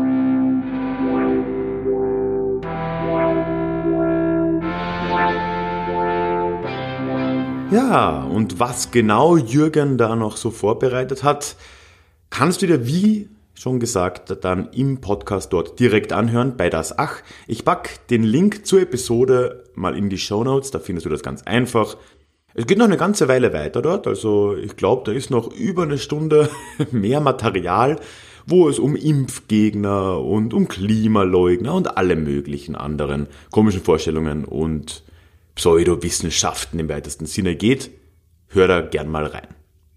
Ja, und was genau Jürgen da noch so vorbereitet hat, kannst du dir, wie schon gesagt, dann im Podcast dort direkt anhören bei Das Ach. Ich pack den Link zur Episode mal in die Shownotes, da findest du das ganz einfach. Es geht noch eine ganze Weile weiter dort, also ich glaube, da ist noch über eine Stunde mehr Material, wo es um Impfgegner und um Klimaleugner und alle möglichen anderen komischen Vorstellungen und Pseudowissenschaften im weitesten Sinne geht. Hör da gern mal rein.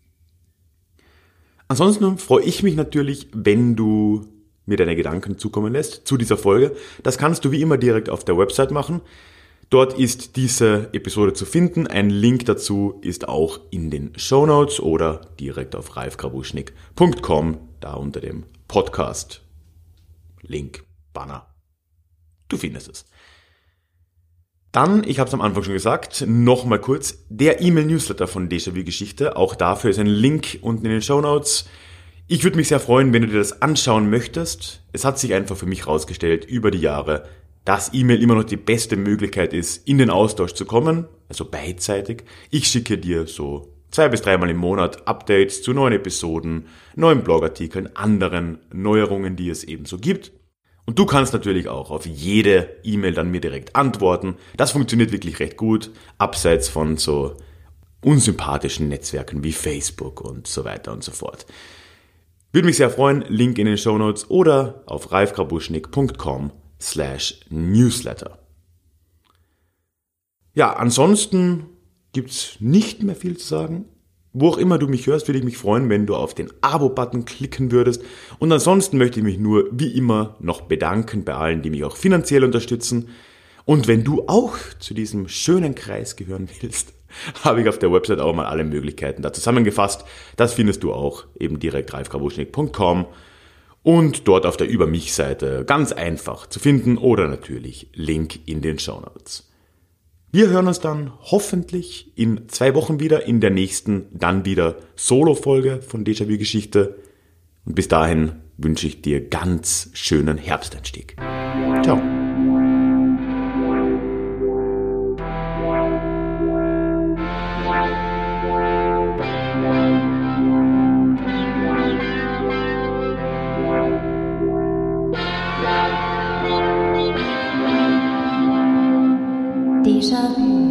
Ansonsten freue ich mich natürlich, wenn du mir deine Gedanken zukommen lässt zu dieser Folge. Das kannst du wie immer direkt auf der Website machen. Dort ist diese Episode zu finden. Ein Link dazu ist auch in den Shownotes oder direkt auf ralf krabuschnik punkt com, da unter dem Podcast. Link, Banner. Du findest es. Dann, ich habe es am Anfang schon gesagt, nochmal kurz, der E-Mail-Newsletter von Déjà-vu-Geschichte. Auch dafür ist ein Link unten in den Shownotes. Ich würde mich sehr freuen, wenn du dir das anschauen möchtest. Es hat sich einfach für mich herausgestellt über die Jahre, dass E-Mail immer noch die beste Möglichkeit ist, in den Austausch zu kommen, also beidseitig. Ich schicke dir so zwei bis dreimal im Monat Updates zu neuen Episoden, neuen Blogartikeln, anderen Neuerungen, die es eben so gibt. Und du kannst natürlich auch auf jede E-Mail dann mir direkt antworten. Das funktioniert wirklich recht gut, abseits von so unsympathischen Netzwerken wie Facebook und so weiter und so fort. Würde mich sehr freuen, Link in den Shownotes oder auf ralf krabuschnik punkt com slash newsletter. Ja, ansonsten gibt's nicht mehr viel zu sagen. Wo auch immer du mich hörst, würde ich mich freuen, wenn du auf den Abo-Button klicken würdest. Und ansonsten möchte ich mich nur wie immer noch bedanken bei allen, die mich auch finanziell unterstützen. Und wenn du auch zu diesem schönen Kreis gehören willst, habe ich auf der Website auch mal alle Möglichkeiten da zusammengefasst. Das findest du auch eben direkt ralf krabuschnik punkt com und dort auf der Über mich-Seite ganz einfach zu finden oder natürlich Link in den Shownotes. Wir hören uns dann hoffentlich in zwei Wochen wieder, in der nächsten dann wieder Solo-Folge von Déjà-vu-Geschichte. Und bis dahin wünsche ich dir ganz schönen Herbsteinstieg. Ciao. Déjà vu.